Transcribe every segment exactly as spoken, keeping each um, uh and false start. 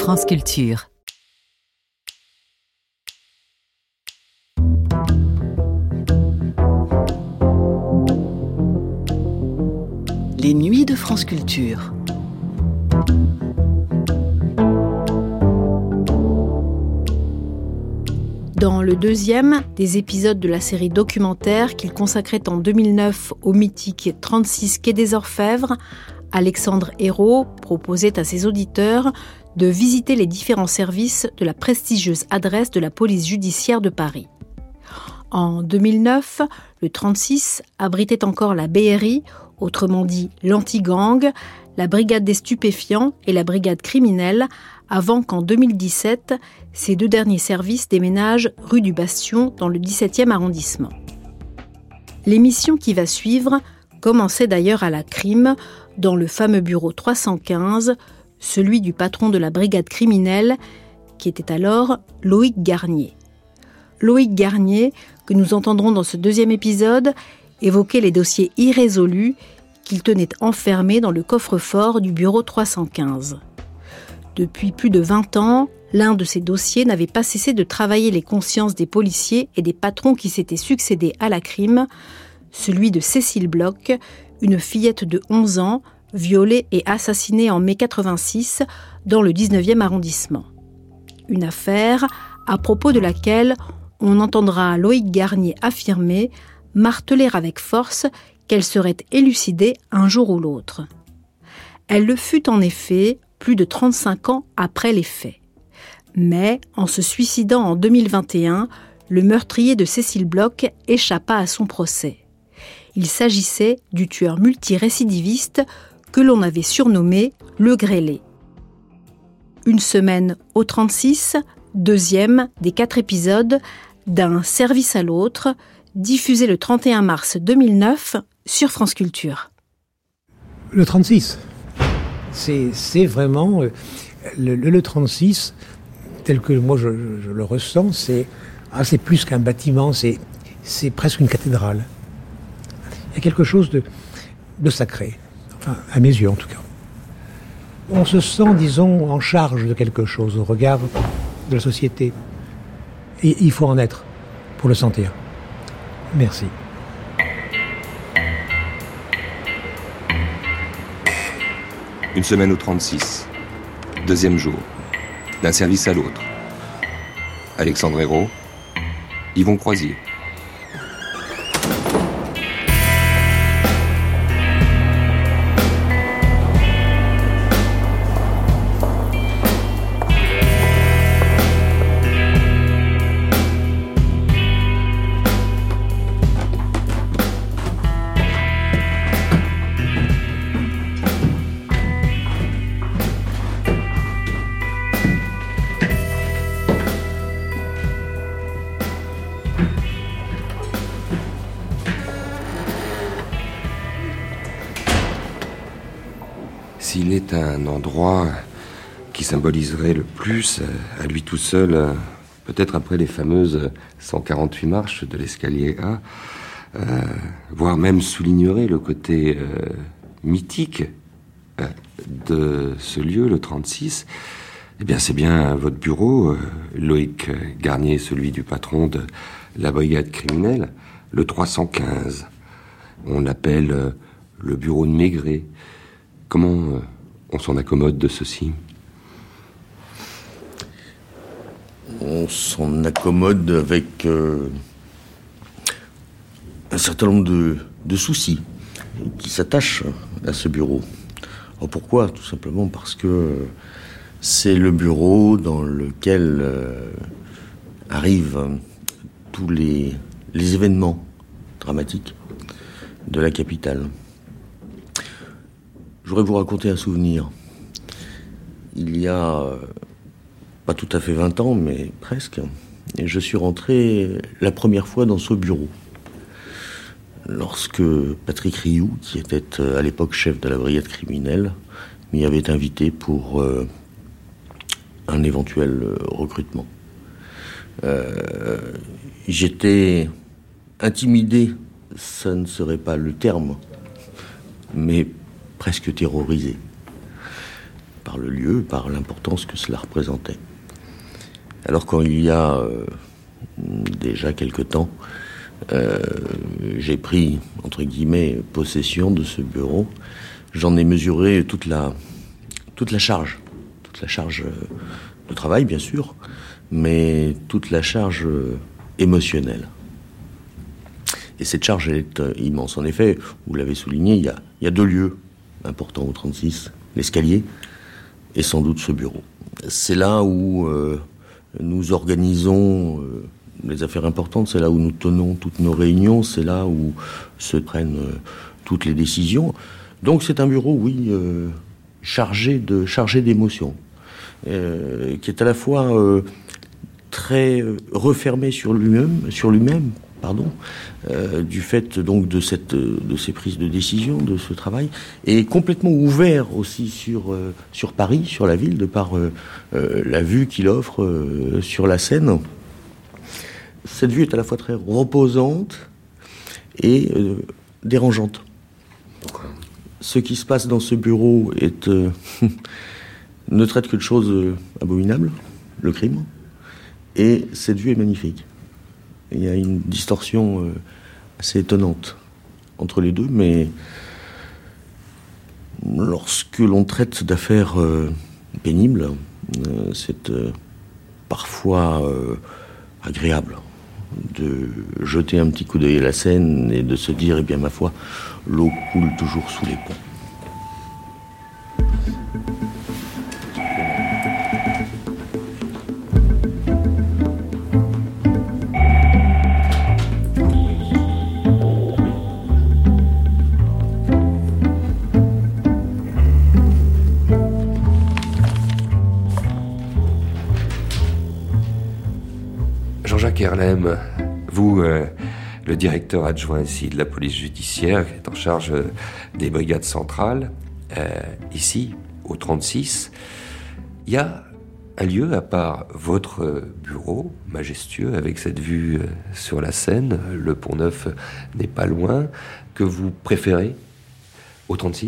France Culture. Les nuits de France Culture. Dans le deuxième des épisodes de la série documentaire qu'il consacrait en deux mille neuf au mythique trente-six quai des Orfèvres, Alexandre Hérault proposait à ses auditeurs de visiter les différents services de la prestigieuse adresse de la police judiciaire de Paris. En deux mille neuf, le trente-six abritait encore la B R I, autrement dit l'anti-gang, la brigade des stupéfiants et la brigade criminelle, avant qu'en deux mille dix-sept, ces deux derniers services déménagent rue du Bastion dans le dix-septième arrondissement. L'émission qui va suivre commençait d'ailleurs à la crime, dans le fameux bureau trois cent quinze, celui du patron de la brigade criminelle, qui était alors Loïc Garnier. Loïc Garnier, que nous entendrons dans ce deuxième épisode, évoquait les dossiers irrésolus qu'il tenait enfermés dans le coffre-fort du bureau trois cent quinze. Depuis plus de vingt ans, l'un de ces dossiers n'avait pas cessé de travailler les consciences des policiers et des patrons qui s'étaient succédés à la crime, celui de Cécile Bloch, une fillette de onze ans, violée et assassinée en mai quatre-vingt-six dans le dix-neuvième arrondissement. Une affaire à propos de laquelle on entendra Loïc Garnier affirmer, marteler avec force qu'elle serait élucidée un jour ou l'autre. Elle le fut en effet plus de trente-cinq ans après les faits. Mais, en se suicidant en deux mille vingt et un, le meurtrier de Cécile Bloch échappa à son procès. Il s'agissait du tueur multirécidiviste que l'on avait surnommé le Grêlé. Une semaine au trente-six, deuxième des quatre épisodes d'un service à l'autre, diffusé le trente et un mars deux mille neuf sur France Culture. Le trente-six, c'est, c'est vraiment... Euh, le, le, le trente-six, tel que moi je, je, je le ressens, c'est, ah, c'est plus qu'un bâtiment, c'est, c'est presque une cathédrale. Il y a quelque chose de, de sacré, enfin, à mes yeux en tout cas. On se sent, disons, en charge de quelque chose au regard de la société. Et il faut en être pour le sentir. Merci. Une semaine au trente-six. Deuxième jour. D'un service à l'autre. Alexandre Hérault. Yvon Croisier. S'il est un endroit qui symboliserait le plus, à lui tout seul, peut-être après les fameuses cent quarante-huit marches de l'escalier A, euh, voire même soulignerait le côté euh, mythique euh, de ce lieu, le trente-six, eh bien c'est bien votre bureau, euh, Loïc Garnier, celui du patron de la brigade criminelle, le trois cent quinze. On l'appelle euh, le bureau de Maigret. Comment euh, on s'en accommode de ceci ? On s'en accommode avec euh, un certain nombre de, de soucis qui s'attachent à ce bureau. Alors pourquoi ? Tout simplement parce que c'est le bureau dans lequel euh, arrivent tous les, les événements dramatiques de la capitale. Je voudrais vous raconter un souvenir. Il y a euh, pas tout à fait vingt ans, mais presque, et je suis rentré la première fois dans ce bureau. Lorsque Patrick Rioux, qui était euh, à l'époque chef de la brigade criminelle, m'y avait invité pour euh, un éventuel euh, recrutement. Euh, j'étais intimidé, ça ne serait pas le terme, mais presque terrorisé. par le lieu, par l'importance que cela représentait. Alors quand il y a euh, déjà quelque temps, euh, j'ai pris, entre guillemets, possession de ce bureau, j'en ai mesuré toute la, toute la charge, toute la charge de travail, bien sûr, mais toute la charge émotionnelle. Et cette charge est immense. En effet, vous l'avez souligné, il y a, il y a deux lieux importants au trente-six, l'escalier et sans doute ce bureau. C'est là où euh, nous organisons euh, les affaires importantes, c'est là où nous tenons toutes nos réunions, c'est là où se prennent euh, toutes les décisions. Donc c'est un bureau, oui, euh, chargé de, chargé d'émotions, euh, qui est à la fois euh, très euh, refermé sur lui-même, sur lui-même, pardon, euh, du fait donc de cette, de ces prises de décision, de ce travail, et complètement ouvert aussi sur euh, sur Paris, sur la ville, de par euh, euh, la vue qu'il offre euh, sur la Seine. Cette vue est à la fois très reposante et euh, dérangeante. Ce qui se passe dans ce bureau est euh, ne traite que de choses euh, abominables, le crime, et cette vue est magnifique. Il y a une distorsion euh, assez étonnante entre les deux, mais lorsque l'on traite d'affaires euh, pénibles, euh, c'est euh, parfois euh, agréable de jeter un petit coup d'œil à la Seine et de se dire, eh bien ma foi, l'eau coule toujours sous les ponts. Jean-Jacques Herlem, vous, euh, le directeur adjoint ici de la police judiciaire, qui est en charge euh, des brigades centrales, euh, ici, au trente-six, il y a un lieu, à part votre bureau, majestueux, avec cette vue euh, sur la Seine, le Pont-Neuf n'est pas loin, que vous préférez au trente-six ?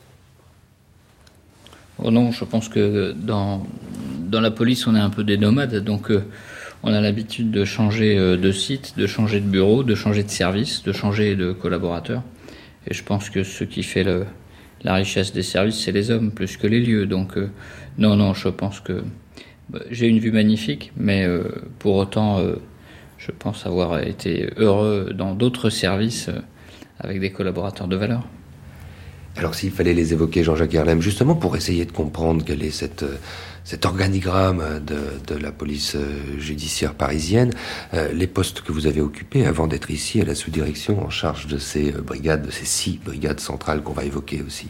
Oh non, je pense que dans, dans la police, on est un peu des nomades, donc... Euh, On a l'habitude de changer de site, de changer de bureau, de changer de service, de changer de collaborateur. Et je pense que ce qui fait le, la richesse des services, c'est les hommes plus que les lieux. Donc euh, non, non, je pense que bah, j'ai une vue magnifique, mais euh, pour autant, euh, je pense avoir été heureux dans d'autres services euh, avec des collaborateurs de valeur. Alors s'il fallait les évoquer, Jean-Jacques Herlem, justement pour essayer de comprendre quel est cette, cet organigramme de, de la police judiciaire parisienne, euh, les postes que vous avez occupés avant d'être ici à la sous-direction en charge de ces brigades, de ces six brigades centrales qu'on va évoquer aussi.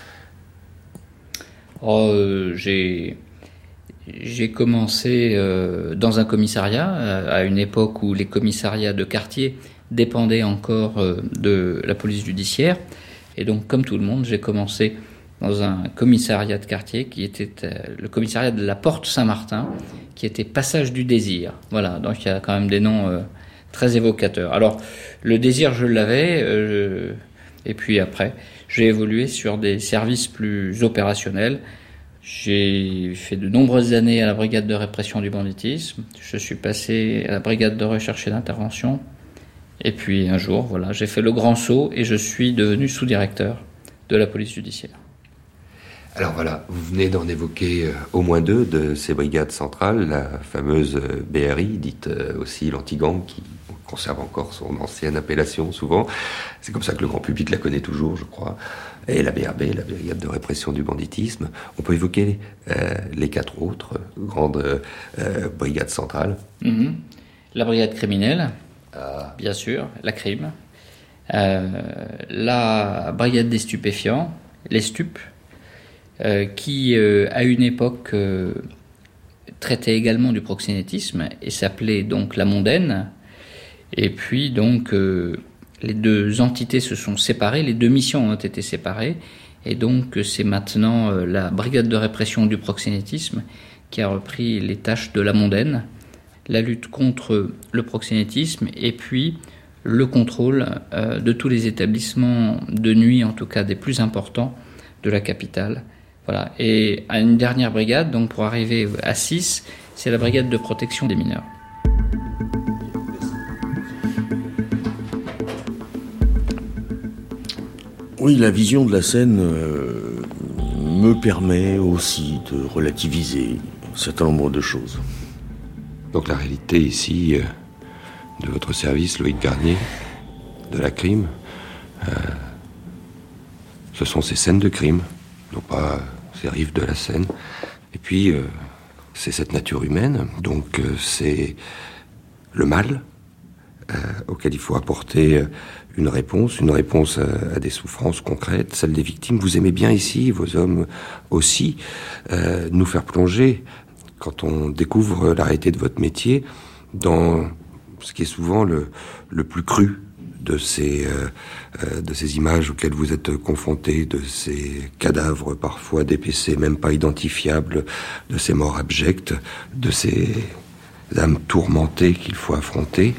Oh, euh, j'ai, j'ai commencé euh, dans un commissariat, à une époque où les commissariats de quartier dépendaient encore euh, de la police judiciaire. Et donc, comme tout le monde, j'ai commencé dans un commissariat de quartier qui était euh, le commissariat de la Porte Saint-Martin, qui était Passage du Désir. Voilà, donc il y a quand même des noms euh, très évocateurs. Alors, le désir, je l'avais, euh, et puis après, j'ai évolué sur des services plus opérationnels. J'ai fait de nombreuses années à la brigade de répression du banditisme. Je suis passé à la brigade de recherche et d'intervention. Et puis un jour, voilà, j'ai fait le grand saut et je suis devenu sous-directeur de la police judiciaire. Alors voilà, vous venez d'en évoquer euh, au moins deux de ces brigades centrales, la fameuse euh, B R I, dite euh, aussi l'anti-gang, qui conserve encore son ancienne appellation souvent. C'est comme ça que le grand public la connaît toujours, je crois. Et la B R B, la brigade de répression du banditisme. On peut évoquer euh, les quatre autres grandes euh, brigades centrales. Mmh. La brigade criminelle. Ah. Bien sûr, la crime, euh, la brigade des stupéfiants, les stupes, euh, qui euh, à une époque euh, traitait également du proxénétisme et s'appelait donc la mondaine. Et puis donc euh, les deux entités se sont séparées, les deux missions ont été séparées, et donc c'est maintenant euh, la brigade de répression du proxénétisme qui a repris les tâches de la mondaine. La lutte contre le proxénétisme et puis le contrôle euh, de tous les établissements de nuit, en tout cas des plus importants de la capitale, Voilà. Et à une dernière brigade, donc pour arriver à six, c'est la brigade de protection des mineurs. Oui, la vision de la scène euh, me permet aussi de relativiser un certain nombre de choses. Donc la réalité ici euh, de votre service, Loïc Garnier, de la crime, euh, ce sont ces scènes de crime, non pas ces rives de la Seine. Et puis, euh, c'est cette nature humaine, donc euh, c'est le mal euh, auquel il faut apporter une réponse, une réponse à, à des souffrances concrètes, celles des victimes. Vous aimez bien ici, vos hommes aussi, euh, nous faire plonger, quand on découvre la réalité de votre métier, dans ce qui est souvent le, le plus cru de ces, euh, euh, de ces images auxquelles vous êtes confrontés, de ces cadavres parfois dépecés, même pas identifiables, de ces morts abjectes, de ces âmes tourmentées qu'il faut affronter.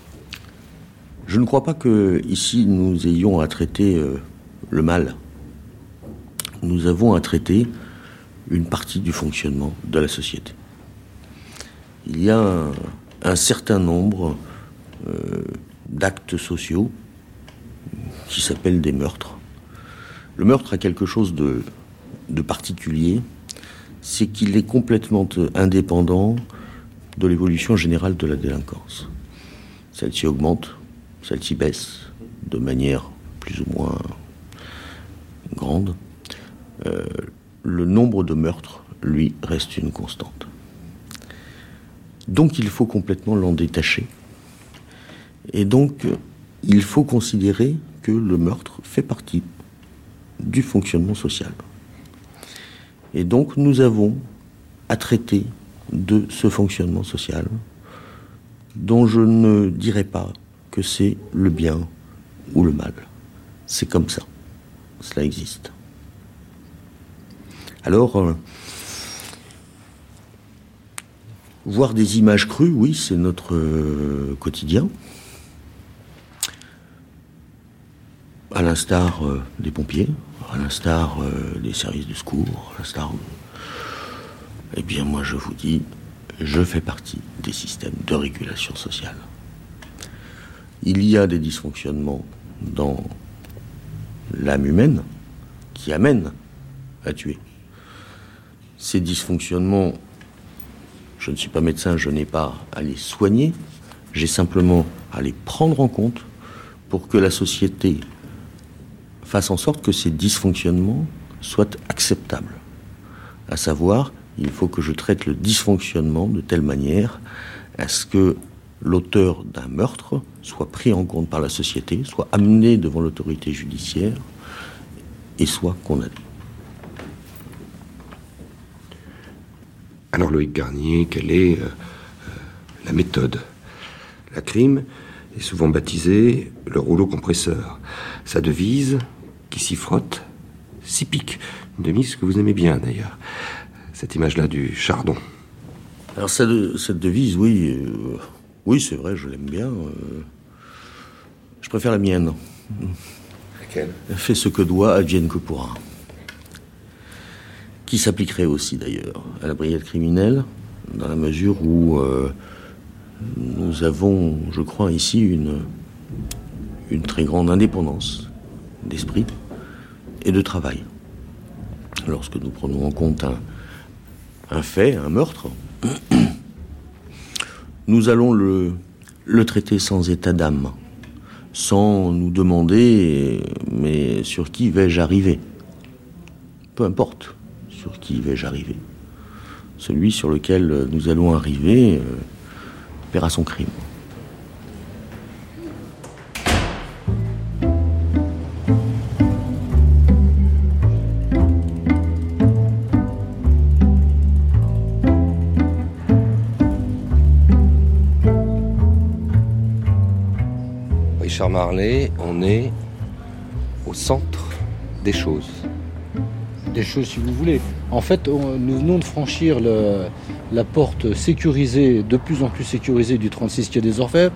Je ne crois pas que ici nous ayons à traiter euh, le mal. Nous avons à traiter une partie du fonctionnement de la société. Il y a un, un certain nombre euh, d'actes sociaux qui s'appellent des meurtres. Le meurtre a quelque chose de, de particulier, c'est qu'il est complètement indépendant de l'évolution générale de la délinquance. Celle-ci augmente, celle-ci baisse de manière plus ou moins grande. Euh, le nombre de meurtres, lui, reste une constante. Donc il faut complètement l'en détacher. Et donc, il faut considérer que le meurtre fait partie du fonctionnement social. Et donc, nous avons à traiter de ce fonctionnement social, dont je ne dirais pas que c'est le bien ou le mal. C'est comme ça. Cela existe. Alors, euh, voir des images crues, oui, c'est notre euh, quotidien. À l'instar euh, des pompiers, à l'instar euh, des services de secours, à l'instar... De... Eh bien, moi, je vous dis, je fais partie des systèmes de régulation sociale. Il y a des dysfonctionnements dans l'âme humaine qui amènent à tuer. Ces dysfonctionnements, je ne suis pas médecin, je n'ai pas à les soigner, j'ai simplement à les prendre en compte pour que la société fasse en sorte que ces dysfonctionnements soient acceptables. À savoir, il faut que je traite le dysfonctionnement de telle manière à ce que l'auteur d'un meurtre soit pris en compte par la société, soit amené devant l'autorité judiciaire et soit condamné. Alors Loïc Garnier, quelle est euh, la méthode? La crime est souvent baptisée le rouleau compresseur. Sa devise, qui s'y frotte, s'y pique. Une devise que vous aimez bien d'ailleurs. Cette image-là du chardon. Alors cette, cette devise, oui, euh, oui c'est vrai, je l'aime bien. Euh, je préfère la mienne. Laquelle? Fais ce que doit, advienne que pourra. Qui s'appliquerait aussi d'ailleurs à la brigade criminelle, dans la mesure où euh, nous avons, je crois, ici une, une très grande indépendance d'esprit et de travail. Lorsque nous prenons en compte un, un fait, un meurtre, nous allons le, le traiter sans état d'âme, sans nous demander « mais sur qui vais-je arriver ?» Peu importe. Sur qui vais-je arriver? Celui sur lequel nous allons arriver euh, paiera son crime. Richard Marley, on est au centre des choses. des choses si vous voulez. En fait, on, nous venons de franchir le, la porte sécurisée, de plus en plus sécurisée du trente-six quai des Orfèvres.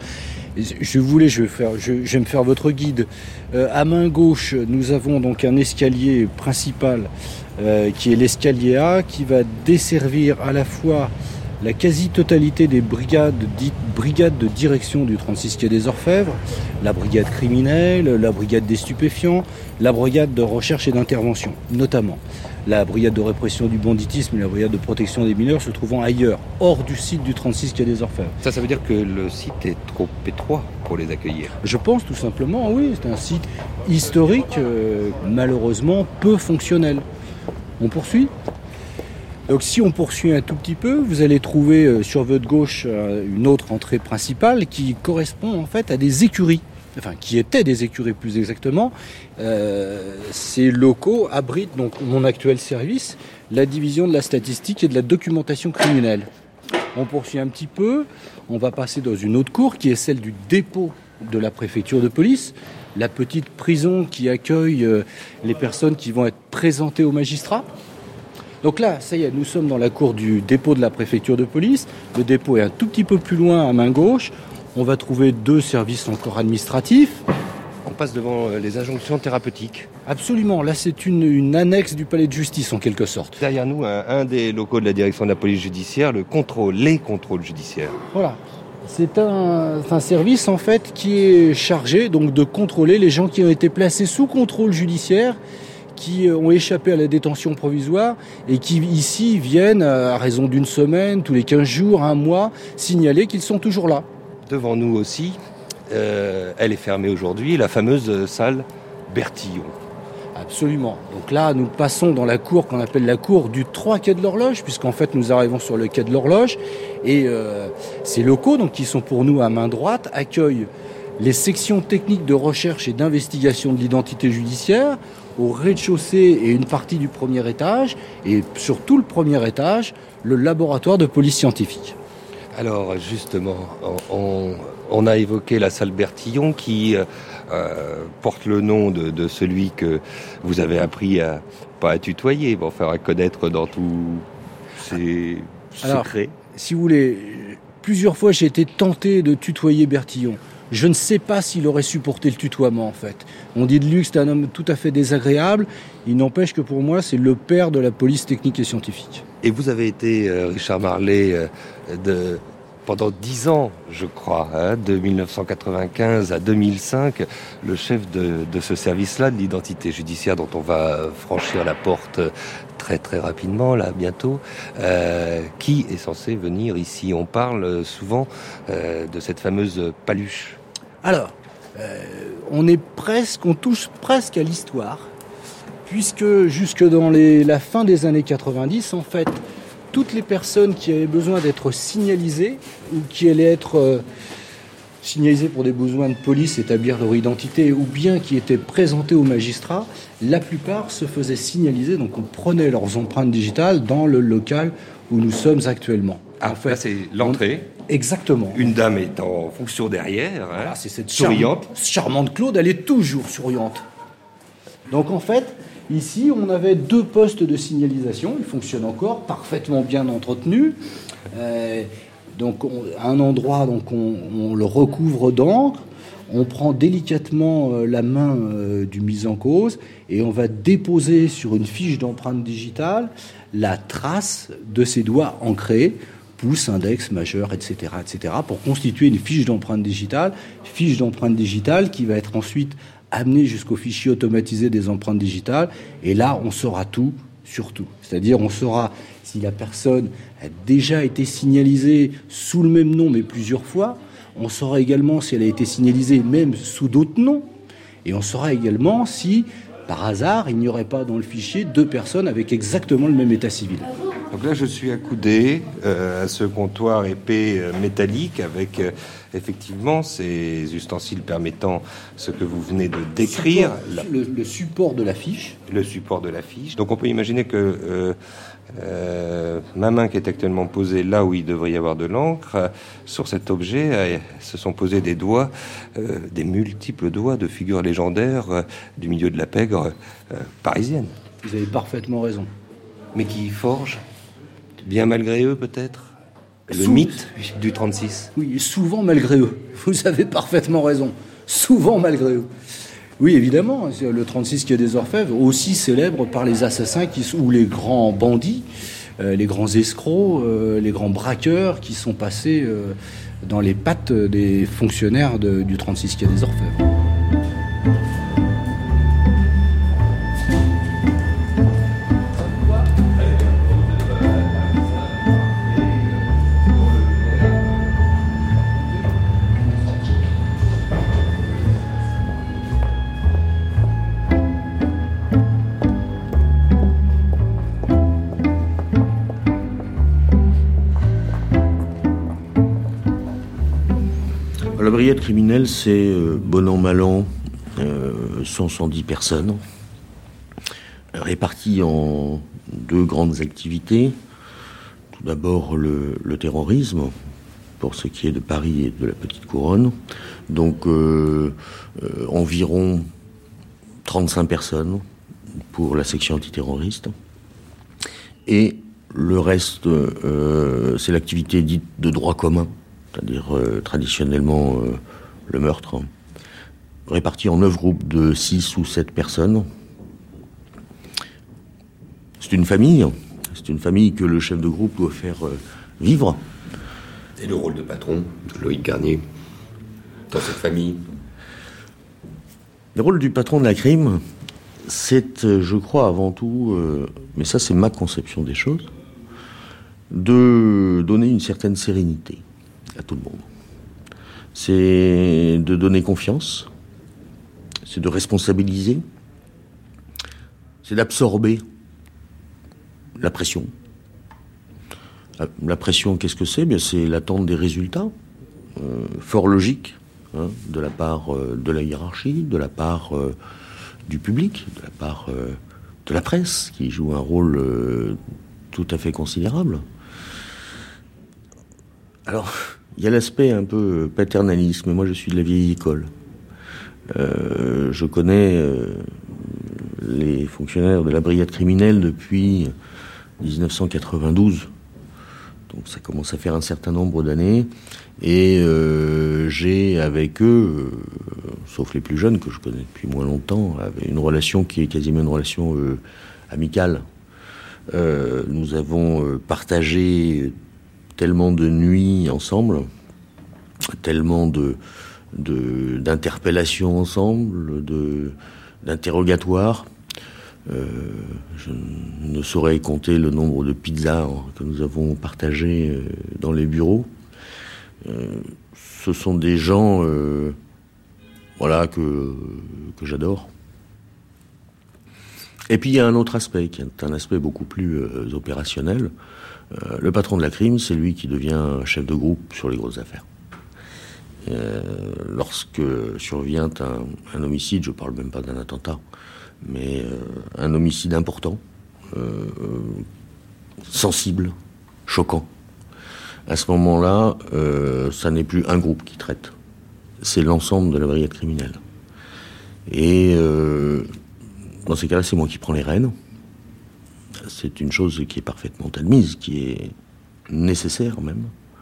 Je voulais, je vais, faire, je, je vais me faire votre guide. Euh, à main gauche, nous avons donc un escalier principal euh, qui est l'escalier A, qui va desservir à la fois la quasi-totalité des brigades dites brigades de direction du trente-six quai des Orfèvres, la brigade criminelle, la brigade des stupéfiants, la brigade de recherche et d'intervention, notamment. La brigade de répression du banditisme et la brigade de protection des mineurs se trouvant ailleurs, hors du site du trente-six quai des Orfèvres. Ça, ça veut dire que le site est trop étroit pour les accueillir? Je pense tout simplement, oui, c'est un site historique, euh, malheureusement peu fonctionnel. On poursuit ? Donc si on poursuit un tout petit peu, vous allez trouver euh, sur votre gauche euh, une autre entrée principale qui correspond en fait à des écuries. Enfin, qui étaient des écuries plus exactement. Euh, ces locaux abritent donc mon actuel service, la division de la statistique et de la documentation criminelle. On poursuit un petit peu, on va passer dans une autre cour qui est celle du dépôt de la préfecture de police, la petite prison qui accueille euh, les personnes qui vont être présentées aux magistrats. Donc là, ça y est, nous sommes dans la cour du dépôt de la préfecture de police. Le dépôt est un tout petit peu plus loin à main gauche. On va trouver deux services encore administratifs. On passe devant les injonctions thérapeutiques. Absolument, là c'est une, une annexe du palais de justice en quelque sorte. Derrière nous, un, un des locaux de la direction de la police judiciaire, le contrôle, les contrôles judiciaires. Voilà, c'est un, un service en fait qui est chargé donc de contrôler les gens qui ont été placés sous contrôle judiciaire, qui ont échappé à la détention provisoire et qui ici viennent à raison d'une semaine, tous les quinze jours, un mois, signaler qu'ils sont toujours là. Devant nous aussi, euh, elle est fermée aujourd'hui, la fameuse salle Bertillon. Absolument. Donc là, nous passons dans la cour qu'on appelle la cour du trois quai de l'Horloge, puisqu'en fait, nous arrivons sur le quai de l'Horloge. Et euh, ces locaux, donc, qui sont pour nous à main droite, accueillent les sections techniques de recherche et d'investigation de l'identité judiciaire, au rez-de-chaussée et une partie du premier étage, et sur tout le premier étage, le laboratoire de police scientifique. Alors justement, on, on a évoqué la salle Bertillon qui euh, porte le nom de, de celui que vous avez appris à, pas à tutoyer, mais enfin à connaître dans tous ses Alors, secrets. Si vous voulez, plusieurs fois j'ai été tenté de tutoyer Bertillon. Je ne sais pas s'il aurait supporté le tutoiement en fait. On dit de lui que c'est un homme tout à fait désagréable. Il n'empêche que pour moi c'est le père de la police technique et scientifique. Et vous avez été, euh, Richard Marlet, euh, de, pendant dix ans, je crois, hein, de mille neuf cent quatre-vingt-quinze à deux mille cinq, le chef de, de ce service-là, de l'identité judiciaire dont on va franchir la porte très très rapidement, là, bientôt, euh, qui est censé venir ici. On parle souvent euh, de cette fameuse paluche. Alors, euh, on est presque, on touche presque à l'histoire, puisque jusque dans les, la fin des années quatre-vingt-dix, en fait, toutes les personnes qui avaient besoin d'être signalisées ou qui allaient être euh, signalisées pour des besoins de police, établir leur identité, ou bien qui étaient présentées aux magistrats, la plupart se faisaient signaliser, donc on prenait leurs empreintes digitales dans le local où nous sommes actuellement. Ah, en fait, là c'est l'entrée. On... Exactement. Une dame est en fonction derrière, hein, voilà, c'est cette souriante. Charmante, charmante Claude, elle est toujours souriante. Donc en fait, ici, on avait deux postes de signalisation. Ils fonctionnent encore, parfaitement bien entretenus. Euh, donc, on, à un endroit, donc on, on le recouvre d'encre. On prend délicatement euh, la main euh, du mis en cause et on va déposer sur une fiche d'empreinte digitale la trace de ses doigts ancrés, pouce, index, majeur, et cetera, et cetera, pour constituer une fiche d'empreinte digitale, fiche d'empreinte digitale qui va être ensuite amenée jusqu'au fichier automatisé des empreintes digitales. Et là, on saura tout sur tout. C'est-à-dire, on saura si la personne a déjà été signalisée sous le même nom, mais plusieurs fois. On saura également si elle a été signalisée même sous d'autres noms. Et on saura également si, par hasard, il n'y aurait pas dans le fichier deux personnes avec exactement le même état civil. Donc là, je suis accoudé euh, à ce comptoir épais euh, métallique avec euh, effectivement ces ustensiles permettant ce que vous venez de décrire. Support, la... le, le support de la fiche. Le support de la fiche. Donc on peut imaginer que euh, euh, ma main qui est actuellement posée là où il devrait y avoir de l'encre, euh, sur cet objet euh, se sont posés des doigts, euh, des multiples doigts de figures légendaires euh, du milieu de la pègre euh, parisienne. Vous avez parfaitement raison. Mais qui forgent, bien malgré eux peut-être, le Sou- mythe du trente-six. Oui, souvent malgré eux. Vous avez parfaitement raison. Souvent malgré eux. Oui, évidemment, c'est le trente-six quai des Orfèvres, aussi célèbre par les assassins qui, ou les grands bandits, euh, les grands escrocs, euh, les grands braqueurs qui sont passés euh, dans les pattes des fonctionnaires de, du trente-six quai des Orfèvres. La brigade criminelle, c'est euh, bon an, mal an, euh, cent à cent dix personnes, réparties en deux grandes activités. Tout d'abord, le, le terrorisme, pour ce qui est de Paris et de la Petite Couronne. Donc, euh, euh, environ trente-cinq personnes pour la section antiterroriste. Et le reste, euh, c'est l'activité dite de droit commun, c'est-à-dire euh, traditionnellement euh, le meurtre, hein, réparti en neuf groupes de six ou sept personnes. C'est une famille, c'est une famille que le chef de groupe doit faire euh, vivre. Et le rôle de patron de Loïc Garnier dans cette famille. Le rôle du patron de la crime, c'est, euh, je crois, avant tout, euh, mais ça c'est ma conception des choses, de donner une certaine sérénité à tout le monde. C'est de donner confiance, c'est de responsabiliser, c'est d'absorber la pression. La pression, qu'est-ce que c'est ? Bien, c'est l'attente des résultats, euh, fort logique, hein, de la part euh, de la hiérarchie, de la part euh, du public, de la part euh, de la presse, qui joue un rôle euh, tout à fait considérable. Alors, il y a l'aspect un peu paternalisme. Moi, je suis de la vieille école. Euh, je connais euh, les fonctionnaires de la brigade criminelle depuis dix-neuf cent quatre-vingt-douze. Donc ça commence à faire un certain nombre d'années. Et euh, j'ai avec eux, euh, sauf les plus jeunes que je connais depuis moins longtemps, une relation qui est quasiment une relation euh, amicale. Euh, nous avons euh, partagé tellement de nuits ensemble, tellement de, de, d'interpellations ensemble, de, d'interrogatoires. Euh, je ne saurais compter le nombre de pizzas que nous avons partagées dans les bureaux. Euh, ce sont des gens euh, voilà, que, que j'adore. Et puis il y a un autre aspect, qui est un aspect beaucoup plus euh, opérationnel. Euh, le patron de la crime, c'est lui qui devient chef de groupe sur les grosses affaires. Euh, lorsque survient un, un homicide, je ne parle même pas d'un attentat, mais euh, un homicide important, euh, sensible, choquant, à ce moment-là, euh, ça n'est plus un groupe qui traite, c'est l'ensemble de la brigade criminelle. Et euh, dans ces cas-là, c'est moi qui prends les rênes. C'est une chose qui est parfaitement admise, qui est nécessaire même.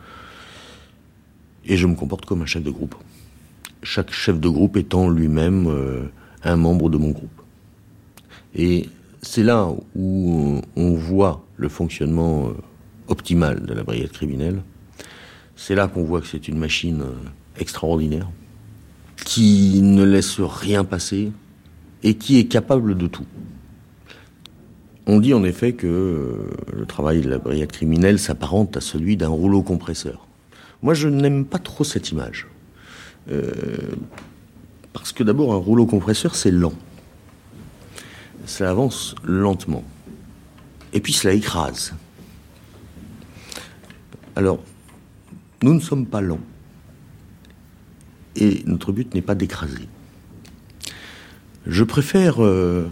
Et je me comporte comme un chef de groupe. Chaque chef de groupe étant lui-même euh, un membre de mon groupe. Et c'est là où on voit le fonctionnement euh, optimal de la brigade criminelle. C'est là qu'on voit que c'est une machine euh, extraordinaire, qui ne laisse rien passer et qui est capable de tout. On dit en effet que euh, le travail de la brigade criminelle s'apparente à celui d'un rouleau compresseur. Moi, je n'aime pas trop cette image. Euh, parce que d'abord, un rouleau compresseur, c'est lent. Ça avance lentement. Et puis, cela écrase. Alors, nous ne sommes pas lents. Et notre but n'est pas d'écraser. Je préfère... Euh,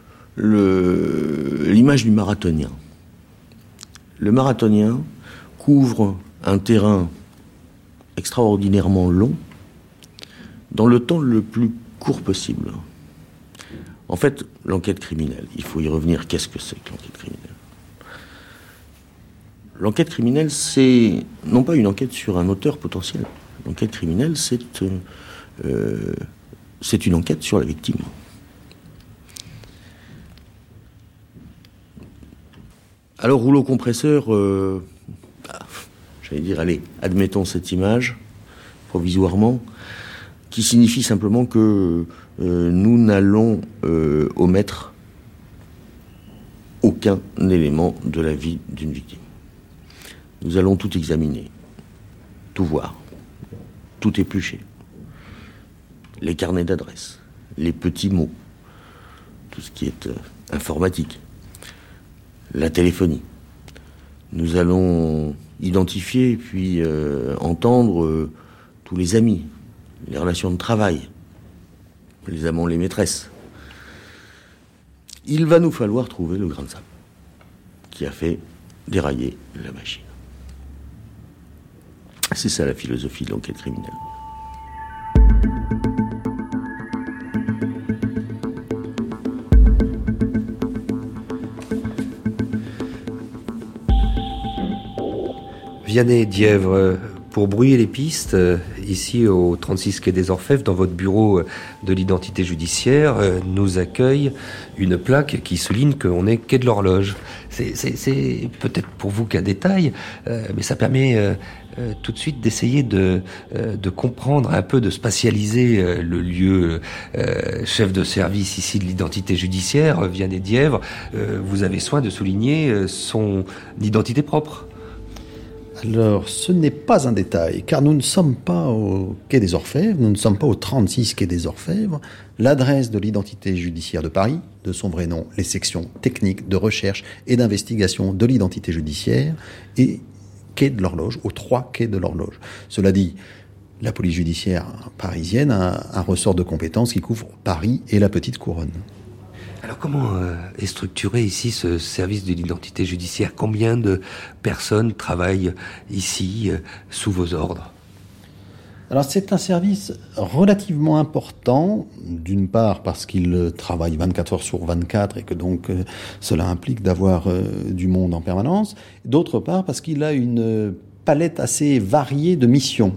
Le, l'image du marathonien. Le marathonien couvre un terrain extraordinairement long dans le temps le plus court possible. En fait, l'enquête criminelle, il faut y revenir. Qu'est-ce que c'est que l'enquête criminelle ? L'enquête criminelle, c'est non pas une enquête sur un auteur potentiel. L'enquête criminelle, c'est, euh, c'est une enquête sur la victime. Alors, rouleau compresseur, euh, ah, j'allais dire, allez, admettons cette image, provisoirement, qui signifie simplement que euh, nous n'allons euh, omettre aucun élément de la vie d'une victime. Nous allons tout examiner, tout voir, tout éplucher. Les carnets d'adresses, les petits mots, tout ce qui est euh, informatique, la téléphonie. Nous allons identifier puis euh, entendre euh, tous les amis, les relations de travail, les amants, les maîtresses. Il va nous falloir trouver le grain de sable qui a fait dérailler la machine. C'est ça la philosophie de l'enquête criminelle. Vianney Dièvre, pour brouiller les pistes, ici au trente-six quai des Orfèvres, dans votre bureau de l'identité judiciaire, nous accueille une plaque qui souligne qu'on est quai de l'Horloge. C'est, c'est, c'est peut-être pour vous qu'un détail, euh, mais ça permet euh, euh, tout de suite d'essayer de, euh, de comprendre un peu, de spatialiser euh, le lieu. Euh, chef de service ici de l'identité judiciaire, Vianney Dièvre, euh, vous avez soin de souligner euh, son identité propre. Alors, ce n'est pas un détail, car nous ne sommes pas au quai des Orfèvres, nous ne sommes pas au trente-six quai des Orfèvres. L'adresse de l'identité judiciaire de Paris, de son vrai nom, les sections techniques de recherche et d'investigation de l'identité judiciaire, et quai de l'Horloge, aux trois quais de l'Horloge. Cela dit, la police judiciaire parisienne a un ressort de compétences qui couvre Paris et la Petite Couronne. Alors comment euh, est structuré ici ce service de l'identité judiciaire ? Combien de personnes travaillent ici euh, sous vos ordres ? Alors c'est un service relativement important, d'une part parce qu'il travaille vingt-quatre heures sur vingt-quatre et que donc euh, cela implique d'avoir euh, du monde en permanence, d'autre part parce qu'il a une palette assez variée de missions.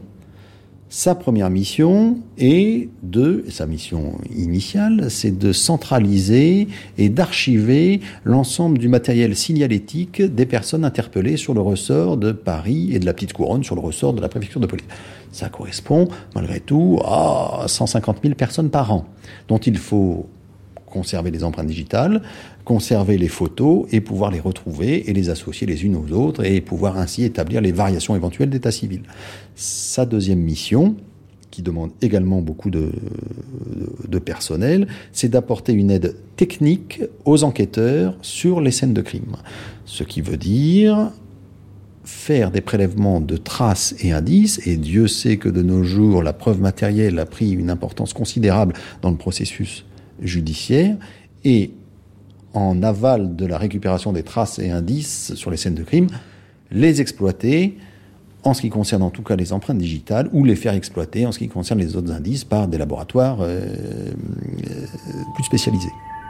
Sa première mission est de, sa mission initiale, c'est de centraliser et d'archiver l'ensemble du matériel signalétique des personnes interpellées sur le ressort de Paris et de la Petite Couronne sur le ressort de la préfecture de police. Ça correspond, malgré tout, à cent cinquante mille personnes par an, dont il faut conserver les empreintes digitales, conserver les photos et pouvoir les retrouver et les associer les unes aux autres et pouvoir ainsi établir les variations éventuelles d'état civil. Sa deuxième mission, qui demande également beaucoup de, de, de personnel, c'est d'apporter une aide technique aux enquêteurs sur les scènes de crime. Ce qui veut dire faire des prélèvements de traces et indices, et Dieu sait que de nos jours, la preuve matérielle a pris une importance considérable dans le processus judiciaire, et en aval de la récupération des traces et indices sur les scènes de crime, les exploiter en ce qui concerne en tout cas les empreintes digitales, ou les faire exploiter en ce qui concerne les autres indices par des laboratoires euh, euh, plus spécialisés.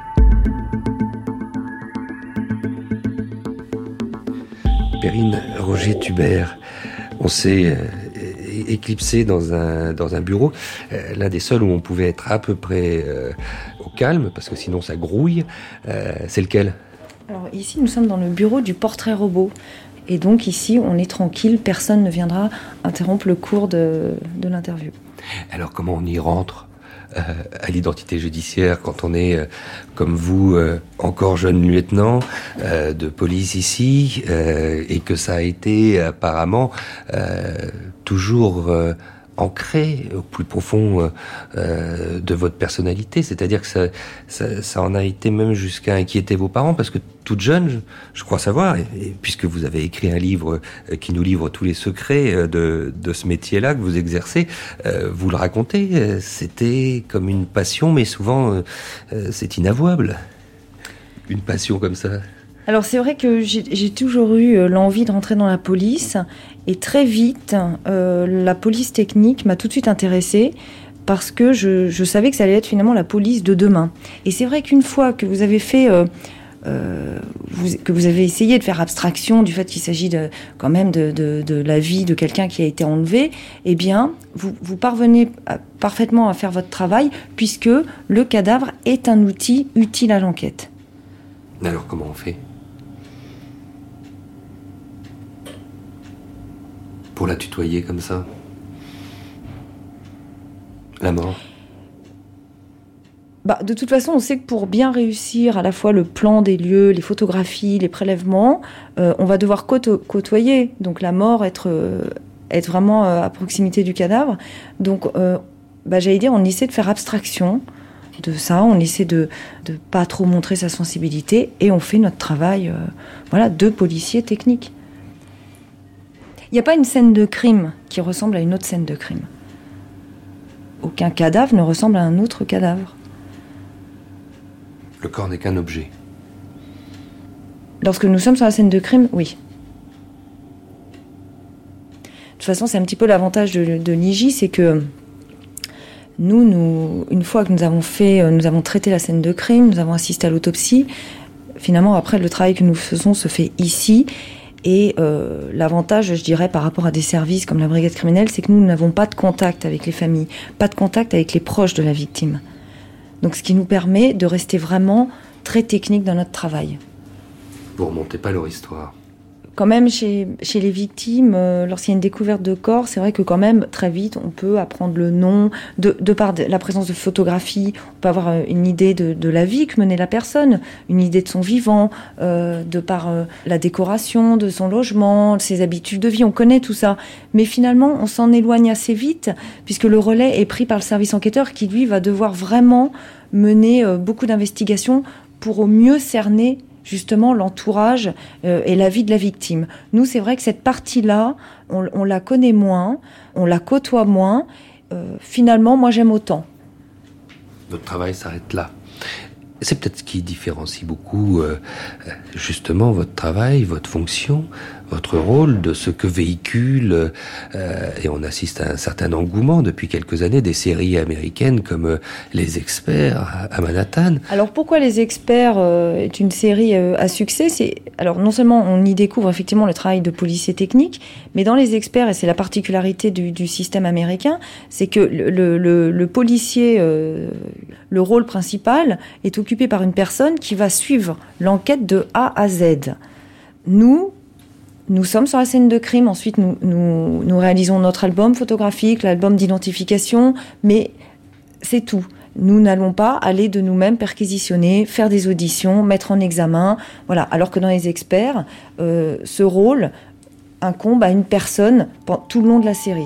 Perrine Roger-Thubert, on s'est euh, éclipsé dans un, dans un bureau, euh, l'un des seuls où on pouvait être à peu près euh, au calme, parce que sinon ça grouille. Euh, c'est lequel ? Alors ici, nous sommes dans le bureau du portrait robot. Et donc ici, on est tranquille, personne ne viendra interrompre le cours de, de l'interview. Alors comment on y rentre euh, à l'identité judiciaire quand on est, euh, comme vous, euh, encore jeune lieutenant euh, de police ici, euh, et que ça a été apparemment euh, toujours euh, ancré au plus profond euh, de votre personnalité, c'est-à-dire que ça, ça, ça en a été même jusqu'à inquiéter vos parents, parce que toute jeune, je, je crois savoir, et, et puisque vous avez écrit un livre euh, qui nous livre tous les secrets de, de ce métier-là que vous exercez, euh, vous le racontez, euh, c'était comme une passion, mais souvent euh, c'est inavouable, une passion comme ça. Alors c'est vrai que j'ai, j'ai toujours eu l'envie de rentrer dans la police, et très vite, euh, la police technique m'a tout de suite intéressée, parce que je, je savais que ça allait être finalement la police de demain. Et c'est vrai qu'une fois que vous avez fait... Euh, Euh, vous, que vous avez essayé de faire abstraction du fait qu'il s'agit de, quand même de, de, de la vie de quelqu'un qui a été enlevé, eh bien, vous, vous parvenez à, parfaitement à faire votre travail, puisque le cadavre est un outil utile à l'enquête. Alors, comment on fait ? Pour la tutoyer comme ça ? La mort ? Bah, de toute façon, on sait que pour bien réussir à la fois le plan des lieux, les photographies, les prélèvements, euh, on va devoir côto- côtoyer. Donc la mort, être, euh, être vraiment euh, à proximité du cadavre. Donc, euh, bah, j'allais dire, on essaie de faire abstraction de ça. On essaie de ne pas trop montrer sa sensibilité. Et on fait notre travail euh, voilà, de policier technique. Il n'y a pas une scène de crime qui ressemble à une autre scène de crime. Aucun cadavre ne ressemble à un autre cadavre. Le corps n'est qu'un objet. Lorsque nous sommes sur la scène de crime, oui. De toute façon, c'est un petit peu l'avantage de, de l'I J, c'est que nous, nous, une fois que nous avons fait, nous avons traité la scène de crime, nous avons assisté à l'autopsie, finalement, après, le travail que nous faisons se fait ici. Et euh, l'avantage, je dirais, par rapport à des services comme la brigade criminelle, c'est que nous n'avons pas de contact avec les familles, pas de contact avec les proches de la victime. Donc, ce qui nous permet de rester vraiment très technique dans notre travail. Vous remontez pas leur histoire. Quand même, chez, chez les victimes, euh, lorsqu'il y a une découverte de corps, c'est vrai que quand même, très vite, on peut apprendre le nom, de, de par la présence de photographies, on peut avoir une idée de, de la vie que menait la personne, une idée de son vivant, euh, de par euh, la décoration, de son logement, ses habitudes de vie, on connaît tout ça. Mais finalement, on s'en éloigne assez vite, puisque le relais est pris par le service enquêteur qui, lui, va devoir vraiment mener euh, beaucoup d'investigations pour au mieux cerner justement l'entourage euh, et la vie de la victime. Nous, c'est vrai que cette partie-là, on, on la connaît moins, on la côtoie moins. Euh, finalement, moi, j'aime autant. Votre travail s'arrête là. C'est peut-être ce qui différencie beaucoup, euh, justement, votre travail, votre fonction, votre rôle de ce que véhicule, euh, et on assiste à un certain engouement depuis quelques années, des séries américaines comme euh, Les Experts à, à Manhattan. Alors pourquoi Les Experts euh, est une série euh, à succès ? C'est, alors non seulement on y découvre effectivement le travail de policier technique, mais dans Les Experts, et c'est la particularité du, du système américain, c'est que le, le, le, le policier, euh, le rôle principal est occupé par une personne qui va suivre l'enquête de A à Z. Nous, Nous sommes sur la scène de crime, ensuite nous, nous, nous réalisons notre album photographique, l'album d'identification, mais c'est tout. Nous n'allons pas aller de nous-mêmes perquisitionner, faire des auditions, mettre en examen, voilà. Alors que dans Les Experts, euh, ce rôle incombe à une personne pendant tout le long de la série.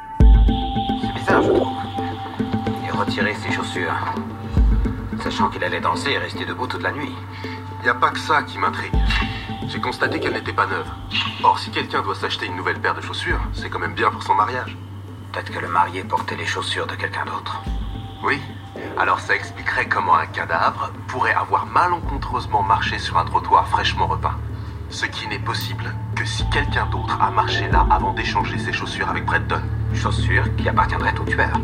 C'est bizarre, je trouve. Et retirer ses chaussures, sachant qu'il allait danser et rester debout toute la nuit. Il n'y a pas que ça qui m'intrigue. J'ai constaté qu'elle n'était pas neuve. Or, si quelqu'un doit s'acheter une nouvelle paire de chaussures, c'est quand même bien pour son mariage. Peut-être que le marié portait les chaussures de quelqu'un d'autre. Oui. Alors ça expliquerait comment un cadavre pourrait avoir malencontreusement marché sur un trottoir fraîchement repeint. Ce qui n'est possible que si quelqu'un d'autre a marché là avant d'échanger ses chaussures avec Bretton. Chaussures qui appartiendraient au tueur.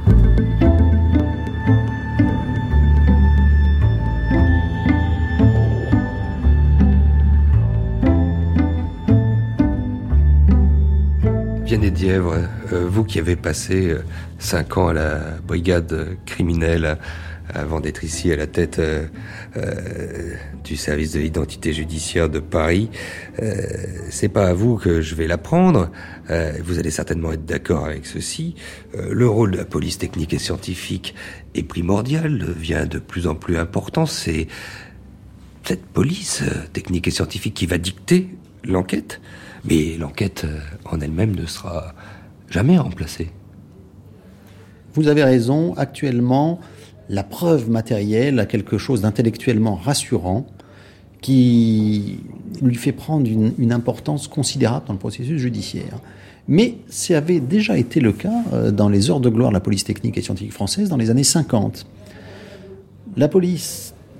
Vianney-Dièvre, euh, vous qui avez passé euh, cinq ans à la brigade criminelle, avant d'être ici à la tête euh, euh, du service de l'identité judiciaire de Paris, euh, c'est pas à vous que je vais l'apprendre. Euh, vous allez certainement être d'accord avec ceci. Euh, le rôle de la police technique et scientifique est primordial, devient de plus en plus important. C'est cette police euh, technique et scientifique qui va dicter l'enquête, mais l'enquête euh, en elle-même ne sera jamais remplacée. Vous avez raison, actuellement, la preuve matérielle a quelque chose d'intellectuellement rassurant qui lui fait prendre une, une importance considérable dans le processus judiciaire. Mais ça avait déjà été le cas dans les heures de gloire de la police technique et scientifique française dans les années cinquante. La police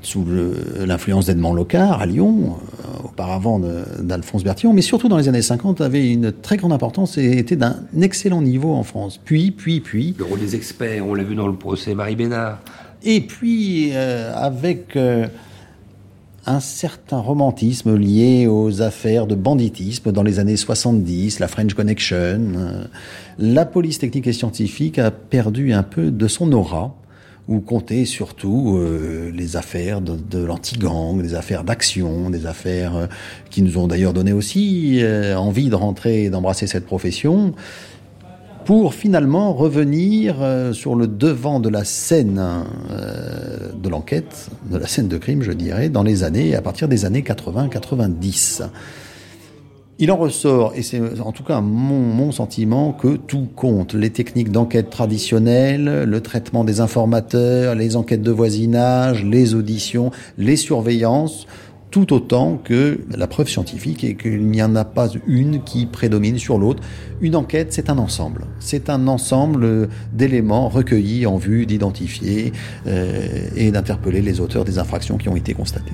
sous le, l'influence d'Edmond Locard à Lyon, euh, auparavant de, d'Alphonse Bertillon, mais surtout dans les années cinquante, avait une très grande importance et était d'un excellent niveau en France. Puis, puis, puis... Le rôle des experts, on l'a vu dans le procès Marie Bénard. Et puis, euh, avec euh, un certain romantisme lié aux affaires de banditisme dans les années soixante-dix, la French Connection, euh, la police technique et scientifique a perdu un peu de son aura, où comptaient surtout euh, les affaires de, de l'anti-gang, des affaires d'action, des affaires euh, qui nous ont d'ailleurs donné aussi euh, envie de rentrer et d'embrasser cette profession, pour finalement revenir euh, sur le devant de la scène euh, de l'enquête, de la scène de crime, je dirais, dans les années, à partir des années quatre-vingts quatre-vingt-dix. Il en ressort, et c'est en tout cas mon, mon sentiment, que tout compte. Les techniques d'enquête traditionnelles, le traitement des informateurs, les enquêtes de voisinage, les auditions, les surveillances, tout autant que la preuve scientifique, et qu'il n'y en a pas une qui prédomine sur l'autre. Une enquête, c'est un ensemble. C'est un ensemble d'éléments recueillis en vue d'identifier euh, et d'interpeller les auteurs des infractions qui ont été constatées.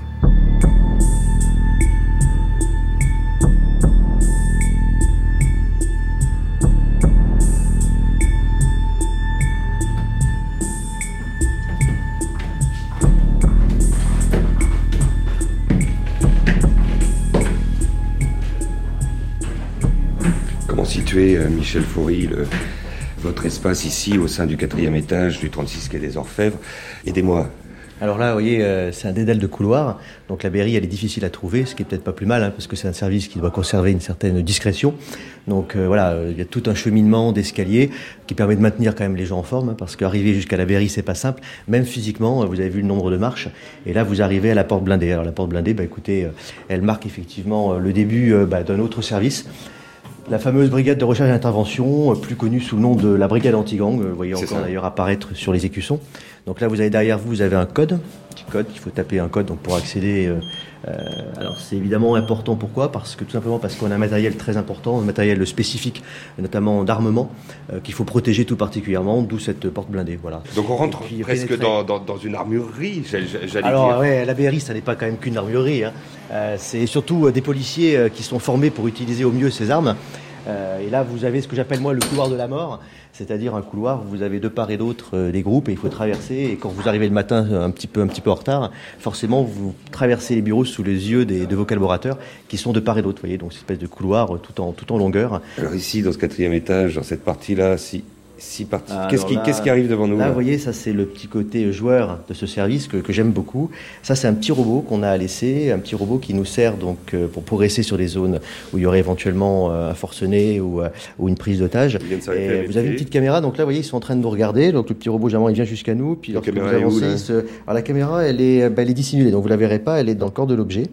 Situé, Michel Faury, le, votre espace ici au sein du quatrième étage du trente-six quai des Orfèvres. Aidez-moi. Alors là, vous voyez, euh, c'est un dédale de couloir, donc la mairie, elle est difficile à trouver, ce qui est peut-être pas plus mal, hein, parce que c'est un service qui doit conserver une certaine discrétion. Donc euh, voilà, il y a tout un cheminement d'escalier qui permet de maintenir quand même les gens en forme, hein, parce qu'arriver jusqu'à la mairie, c'est pas simple. Même physiquement, vous avez vu le nombre de marches, et là, vous arrivez à la porte blindée. Alors la porte blindée, bah écoutez, euh, elle marque effectivement le début euh, bah, d'un autre service. La fameuse brigade de recherche et d'intervention, plus connue sous le nom de la brigade anti-gang, vous voyez encore ça. D'ailleurs apparaître sur les écussons. Donc là, vous avez derrière vous, vous avez un code, un petit code, il faut taper un code donc pour accéder. Euh, euh, alors c'est évidemment important, pourquoi ? Parce que tout simplement parce qu'on a un matériel très important, un matériel spécifique, notamment d'armement, euh, qu'il faut protéger tout particulièrement, d'où cette porte blindée. Voilà. Donc on rentre presque dans, dans, dans une armurerie, j'allais alors, dire. Alors ouais, la B R I, ça n'est pas quand même qu'une armurerie, hein. Euh, c'est surtout euh, des policiers euh, qui sont formés pour utiliser au mieux ces armes. Euh, et là, vous avez ce que j'appelle moi le couloir de la mort, c'est-à-dire un couloir où vous avez de part et d'autre euh, des groupes et il faut traverser. Et quand vous arrivez le matin un petit peu, un petit peu en retard, forcément, vous traversez les bureaux sous les yeux des, de vos collaborateurs qui sont de part et d'autre. Vous voyez, donc cette espèce de couloir tout en, tout en longueur. Alors ici, dans ce quatrième étage, dans cette partie-là, si... Si parti... qu'est-ce, qui, là, qu'est-ce qui arrive devant nous là, là vous voyez, ça c'est le petit côté joueur de ce service que, que j'aime beaucoup. Ça c'est un petit robot qu'on a laissé, un petit robot qui nous sert donc euh, pour progresser sur des zones où il y aurait éventuellement euh, un forcené ou, euh, ou une prise d'otage. Et vous avez une petite caméra, donc là vous voyez ils sont en train de nous regarder. Donc le petit robot généralement il vient jusqu'à nous. Puis lorsque vous avancez, où, se... alors la caméra elle est, bah, elle est dissimulée, donc vous la verrez pas, elle est dans le corps de l'objet.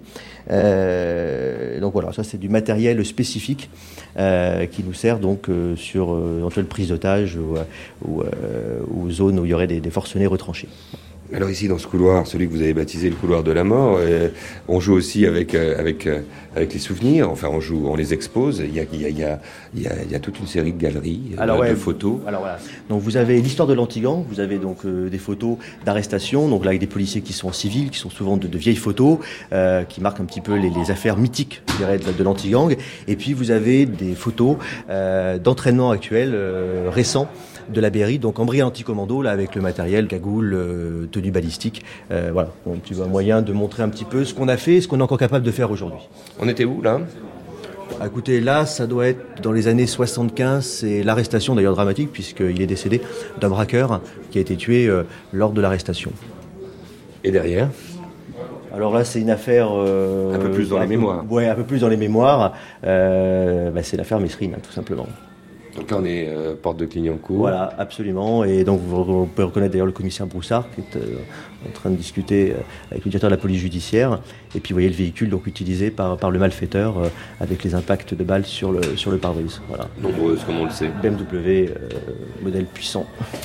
Euh, donc voilà, ça c'est du matériel spécifique euh, qui nous sert donc euh, sur euh, éventuelle prise d'otage ou, ou, euh, ou zone où il y aurait des, des forcenés retranchés. Alors ici, dans ce couloir, celui que vous avez baptisé le couloir de la mort, euh, on joue aussi avec, euh, avec, euh, avec les souvenirs, enfin on joue, on les expose, il y a, il y a, il y a, il y a, il y a toute une série de galeries, alors, euh, ouais, de photos. Alors voilà, donc vous avez l'histoire de l'anti-gang, vous avez donc euh, des photos d'arrestation, donc là avec des policiers qui sont en civil, qui sont souvent de, de vieilles photos, euh, qui marquent un petit peu les, les affaires mythiques, je dirais, de, de l'anti-gang, et puis vous avez des photos euh, d'entraînement actuel, euh, récents, de la B R I, donc en brigade anti-commando, là, avec le matériel, cagoule, euh, tenue balistique. Euh, voilà, donc tu vois, un moyen de montrer un petit peu ce qu'on a fait et ce qu'on est encore capable de faire aujourd'hui. On était où, là ? Écoutez, là, ça doit être dans les années soixante-quinze, c'est l'arrestation d'ailleurs dramatique, puisqu'il est décédé d'un braqueur qui a été tué euh, lors de l'arrestation. Et derrière ? Alors là, c'est une affaire... Euh, un peu plus dans les peu, mémoires. Ouais, un peu plus dans les mémoires. Euh, bah, c'est l'affaire Messrine, hein, tout simplement. Donc là, on est euh, porte de Clignancourt. Voilà, absolument. Et donc, vous, vous pouvez reconnaître d'ailleurs le commissaire Broussard qui est euh, en train de discuter euh, avec le directeur de la police judiciaire. Et puis, vous voyez le véhicule donc utilisé par, par le malfaiteur euh, avec les impacts de balles sur le, sur le pare-brise. Voilà. Nombreuse, comme on le sait. B M W, euh, modèle puissant.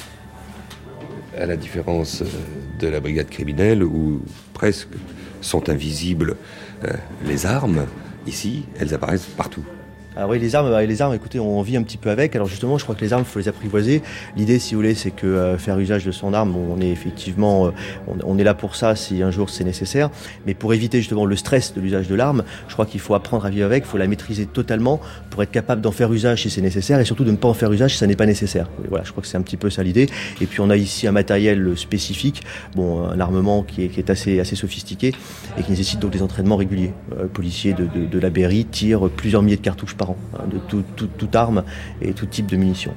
À la différence de la brigade criminelle où presque sont invisibles euh, les armes, ici, elles apparaissent partout. Alors oui, les armes, les armes, écoutez, on vit un petit peu avec. Alors justement, je crois que les armes, il faut les apprivoiser. L'idée, si vous voulez, c'est que euh, faire usage de son arme, on est effectivement, euh, on, on est là pour ça si un jour c'est nécessaire. Mais pour éviter justement le stress de l'usage de l'arme, je crois qu'il faut apprendre à vivre avec, il faut la maîtriser totalement pour être capable d'en faire usage si c'est nécessaire et surtout de ne pas en faire usage si ça n'est pas nécessaire. Et voilà, je crois que c'est un petit peu ça l'idée. Et puis on a ici un matériel spécifique, bon, un armement qui est, qui est assez, assez sophistiqué et qui nécessite donc des entraînements réguliers. Euh, policiers de, de, de la B R I tirent plusieurs milliers de cartouches par an, hein, de tout, tout, toute arme et tout type de munitions.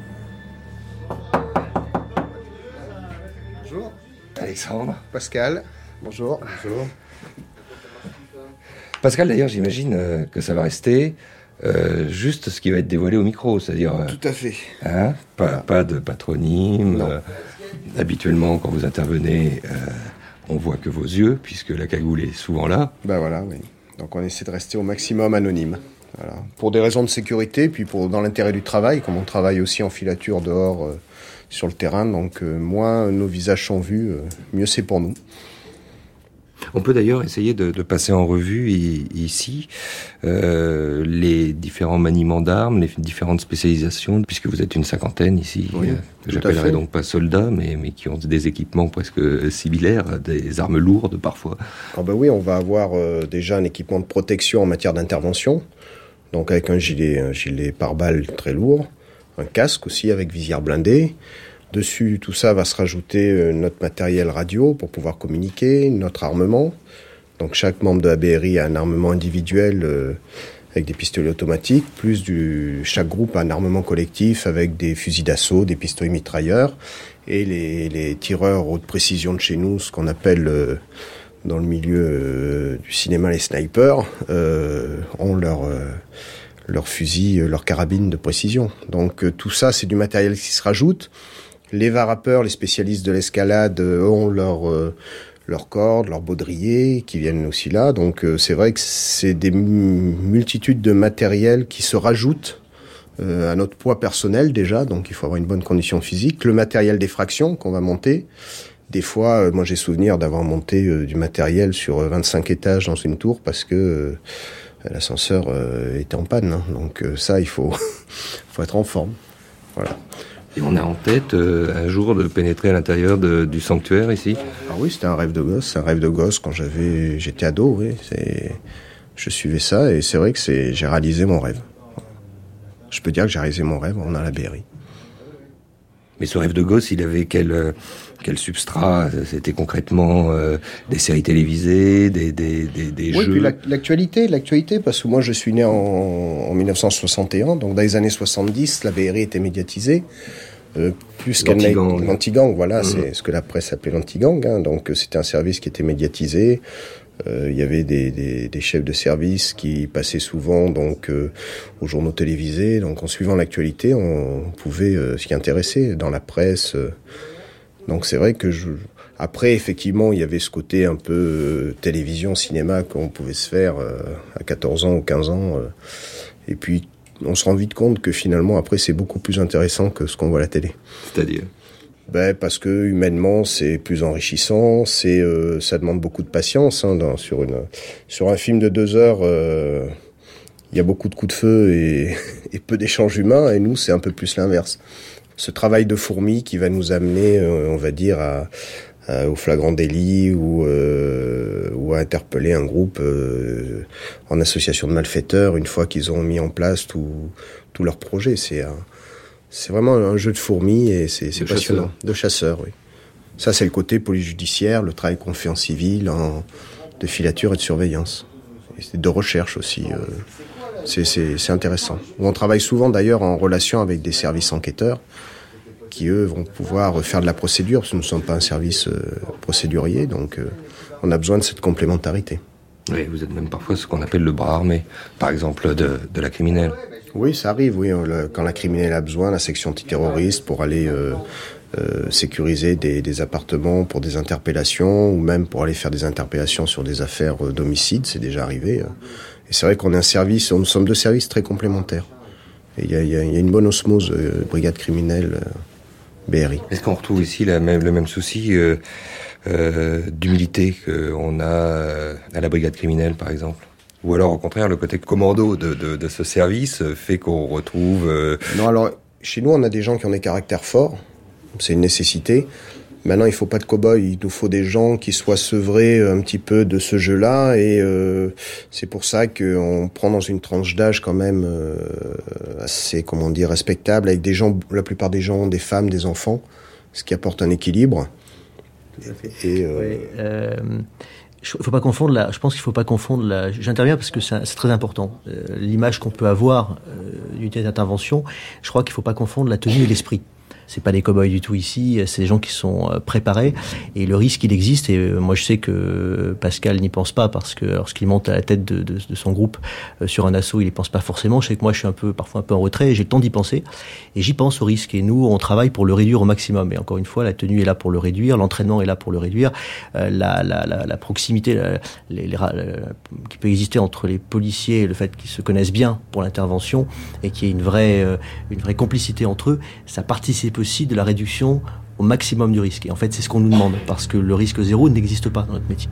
Bonjour. Alexandre. Pascal. Bonjour. Bonjour. Pascal, d'ailleurs, j'imagine euh, que ça va rester euh, juste ce qui va être dévoilé au micro, c'est-à-dire... Euh, Tout à fait. Hein, pas, voilà. Pas de patronyme. Euh, habituellement, quand vous intervenez, euh, on voit que vos yeux, puisque la cagoule est souvent là. Ben voilà, oui. Donc on essaie de rester au maximum anonyme. Voilà. Pour des raisons de sécurité, puis pour, dans l'intérêt du travail, comme on travaille aussi en filature dehors euh, sur le terrain, donc euh, moins nos visages sont vus, euh, mieux c'est pour nous. On peut d'ailleurs essayer de, de passer en revue i- ici euh, les différents maniements d'armes, les différentes spécialisations, puisque vous êtes une cinquantaine ici, oui, euh, que j'appellerai donc pas soldats, mais, mais qui ont des équipements presque similaires, des armes lourdes parfois. Ah ben oui, on va avoir euh, déjà un équipement de protection en matière d'intervention, donc avec un gilet, un gilet pare-balles très lourd, un casque aussi avec visière blindée. Dessus, tout ça va se rajouter euh, notre matériel radio pour pouvoir communiquer, notre armement. Donc chaque membre de la B R I a un armement individuel euh, avec des pistolets automatiques, plus du, chaque groupe a un armement collectif avec des fusils d'assaut, des pistolets mitrailleurs. Et les, les tireurs haute précision de chez nous, ce qu'on appelle euh, dans le milieu euh, du cinéma les snipers, euh, ont leur... Euh, leurs fusils, leurs carabines de précision. Donc euh, tout ça, c'est du matériel qui se rajoute. Les varapeurs, les spécialistes de l'escalade euh, ont leurs euh, leurs cordes, leurs baudriers qui viennent aussi là. Donc euh, c'est vrai que c'est des m- multitudes de matériel qui se rajoutent euh, à notre poids personnel déjà. Donc il faut avoir une bonne condition physique. Le matériel d'effraction qu'on va monter. Des fois, euh, moi j'ai souvenir d'avoir monté euh, du matériel sur euh, vingt-cinq étages dans une tour parce que euh, l'ascenseur euh, était en panne. Hein. Donc euh, ça, il faut, faut être en forme. Voilà. Et on a en tête euh, un jour de pénétrer à l'intérieur de, du sanctuaire ici. Ah oui, c'était un rêve de gosse, un rêve de gosse quand j'avais, j'étais ado. Oui, c'est, je suivais ça et c'est vrai que c'est, j'ai réalisé mon rêve. Je peux dire que j'ai réalisé mon rêve en allant à la B R I. Mais ce rêve de gosse, il avait quel, quel substrat? C'était concrètement euh, des séries télévisées, des, des, des, des oui, jeux. Puis l'actualité, l'actualité, parce que moi je suis né en, en dix-neuf cent soixante et un, donc dans les années soixante-dix, la B R I était médiatisée. Euh, plus qu'elle n'a l'anti-gang, voilà, mmh. C'est ce que la presse appelait l'anti-gang. Hein, donc c'était un service qui était médiatisé. Euh, il y avait des, des, des chefs de service qui passaient souvent donc euh, aux journaux télévisés. Donc en suivant l'actualité, on pouvait euh, s'y intéresser dans la presse. Euh. Donc c'est vrai que je... après effectivement il y avait ce côté un peu euh, télévision, cinéma qu'on pouvait se faire euh, à quatorze ans ou quinze ans. Euh. Et puis on se rend vite compte que finalement après c'est beaucoup plus intéressant que ce qu'on voit à la télé. C'est-à-dire ? Ben parce que humainement c'est plus enrichissant, c'est euh, ça demande beaucoup de patience. Hein, dans, sur une sur un film de deux heures, il euh, y a beaucoup de coups de feu et, et peu d'échanges humains. Et nous c'est un peu plus l'inverse. Ce travail de fourmi qui va nous amener, euh, on va dire, à, à, au flagrant délit ou euh, ou à interpeller un groupe euh, en association de malfaiteurs une fois qu'ils ont mis en place tout tout leur projet. C'est un C'est vraiment un jeu de fourmis et c'est, c'est de passionnant. Chasseur. De chasseurs, oui. Ça, c'est le côté police judiciaire, le travail qu'on fait en civil, en, de filature et de surveillance. Et de recherche aussi. Euh, c'est, c'est, c'est intéressant. On travaille souvent d'ailleurs en relation avec des services enquêteurs qui, eux, vont pouvoir faire de la procédure, parce que nous ne sommes pas un service euh, procédurier, donc euh, on a besoin de cette complémentarité. Oui, vous êtes même parfois ce qu'on appelle le bras armé, par exemple de, de la criminelle. Oui, ça arrive, oui. Le, quand la criminelle a besoin, la section antiterroriste, pour aller euh, euh, sécuriser des, des appartements pour des interpellations, ou même pour aller faire des interpellations sur des affaires euh, d'homicide, c'est déjà arrivé. Et c'est vrai qu'on est un service, nous sommes deux services très complémentaires. Et il y a, y a, y a une bonne osmose, euh, brigade criminelle, euh, B R I. Est-ce qu'on retrouve ici la même, le même souci euh, euh, d'humilité qu'on a à la brigade criminelle, par exemple ? Ou alors, au contraire, le côté commando de, de, de ce service fait qu'on retrouve... Euh... Non, alors, chez nous, on a des gens qui ont des caractères forts. C'est une nécessité. Maintenant, il ne faut pas de cow-boys. Il nous faut des gens qui soient sevrés un petit peu de ce jeu-là. Et euh, c'est pour ça qu'on prend dans une tranche d'âge quand même euh, assez, comment dire, respectable, avec des gens, la plupart des gens, des femmes, des enfants, ce qui apporte un équilibre. Tout à fait. Et... Euh... Oui, euh... Il faut pas confondre la, je pense qu'il faut pas confondre la, j'interviens parce que c'est, c'est très important. Euh, l'image qu'on peut avoir euh, d'unité d'intervention, je crois qu'il faut pas confondre la tenue et l'esprit. C'est pas des cow-boys du tout ici, c'est des gens qui sont préparés et le risque il existe et moi je sais que Pascal n'y pense pas parce que lorsqu'il monte à la tête de, de, de son groupe sur un assaut il y pense pas forcément. Je sais que moi je suis un peu parfois un peu en retrait et j'ai le temps d'y penser et j'y pense au risque et nous on travaille pour le réduire au maximum et encore une fois la tenue est là pour le réduire, l'entraînement est là pour le réduire, euh, la, la, la, la proximité la, les, les, la, qui peut exister entre les policiers et le fait qu'ils se connaissent bien pour l'intervention et qu'il y ait une vraie, euh, une vraie complicité entre eux, ça participe aussi de la réduction au maximum du risque. Et en fait, c'est ce qu'on nous demande, parce que le risque zéro n'existe pas dans notre métier.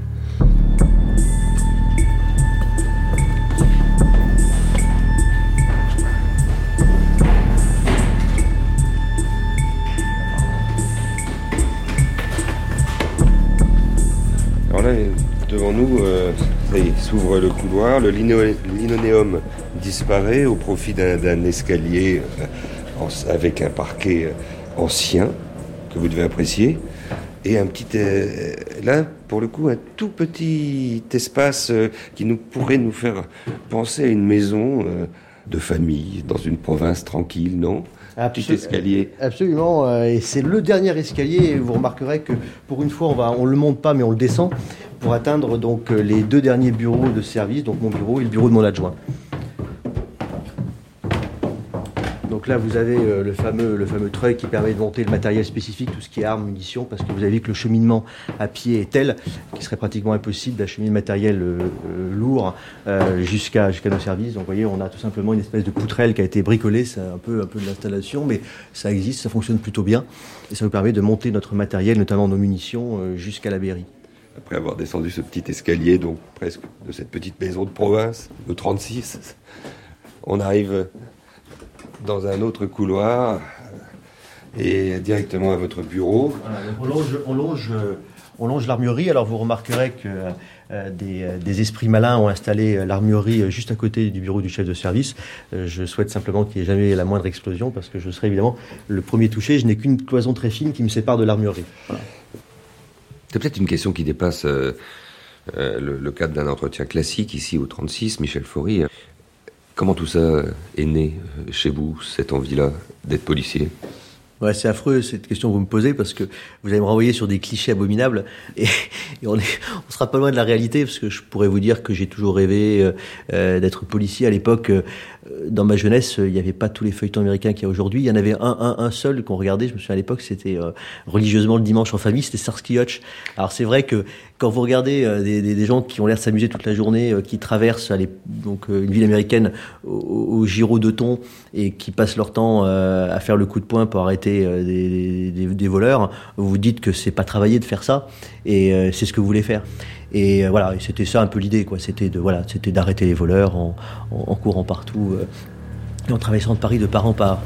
Alors là, devant nous, euh, s'ouvre le couloir, le lino- linoléum disparaît au profit d'un, d'un escalier euh, avec un parquet ancien que vous devez apprécier et un petit euh, là pour le coup un tout petit espace euh, qui nous pourrait nous faire penser à une maison euh, de famille dans une province tranquille, non? Un petit escalier. Absolument, et c'est le dernier escalier et vous remarquerez que pour une fois on va on le monte pas mais on le descend pour atteindre donc les deux derniers bureaux de service, donc mon bureau et le bureau de mon adjoint. Donc là, vous avez euh, le fameux, le fameux treuil qui permet de monter le matériel spécifique, tout ce qui est armes, munitions, parce que vous avez vu que le cheminement à pied est tel qu'il serait pratiquement impossible d'acheminer le matériel euh, euh, lourd euh, jusqu'à, jusqu'à nos services. Donc vous voyez, on a tout simplement une espèce de poutrelle qui a été bricolée, c'est un peu, un peu de l'installation, mais ça existe, ça fonctionne plutôt bien, et ça nous permet de monter notre matériel, notamment nos munitions, euh, jusqu'à la Berry. Après avoir descendu ce petit escalier, donc presque de cette petite maison de province, de trente-six, on arrive dans un autre couloir et directement à votre bureau. Voilà, on, longe, on, longe, on longe l'armurerie. Alors vous remarquerez que euh, des, des esprits malins ont installé l'armurerie juste à côté du bureau du chef de service. Euh, je souhaite simplement qu'il n'y ait jamais la moindre explosion parce que je serai évidemment le premier touché. Je n'ai qu'une cloison très fine qui me sépare de l'armurerie. Voilà. C'est peut-être une question qui dépasse euh, euh, le, le cadre d'un entretien classique ici au trente-six, Michel Faury. Comment tout ça est né chez vous, cette envie-là d'être policier? Ouais, c'est affreux cette question que vous me posez parce que vous allez me renvoyer sur des clichés abominables et, et on est, on sera pas loin de la réalité parce que je pourrais vous dire que j'ai toujours rêvé euh, d'être policier. À l'époque, euh, dans ma jeunesse, il n'y avait pas tous les feuilletons américains qu'il y a aujourd'hui. Il y en avait un, un, un seul qu'on regardait. Je me souviens à l'époque, c'était euh, religieusement le dimanche en famille, c'était Starsky Hutch. Alors c'est vrai que quand vous regardez euh, des, des, des gens qui ont l'air de s'amuser toute la journée, euh, qui traversent allez, donc euh, une ville américaine au, au gyro de thon et qui passent leur temps euh, à faire le coup de poing pour arrêter euh, des, des, des voleurs, vous vous dites que c'est pas travailler de faire ça et euh, c'est ce que vous voulez faire. Et euh, voilà, et c'était ça un peu l'idée, quoi. C'était de voilà, c'était d'arrêter les voleurs en, en, en courant partout euh, et en traversant de Paris de part en part.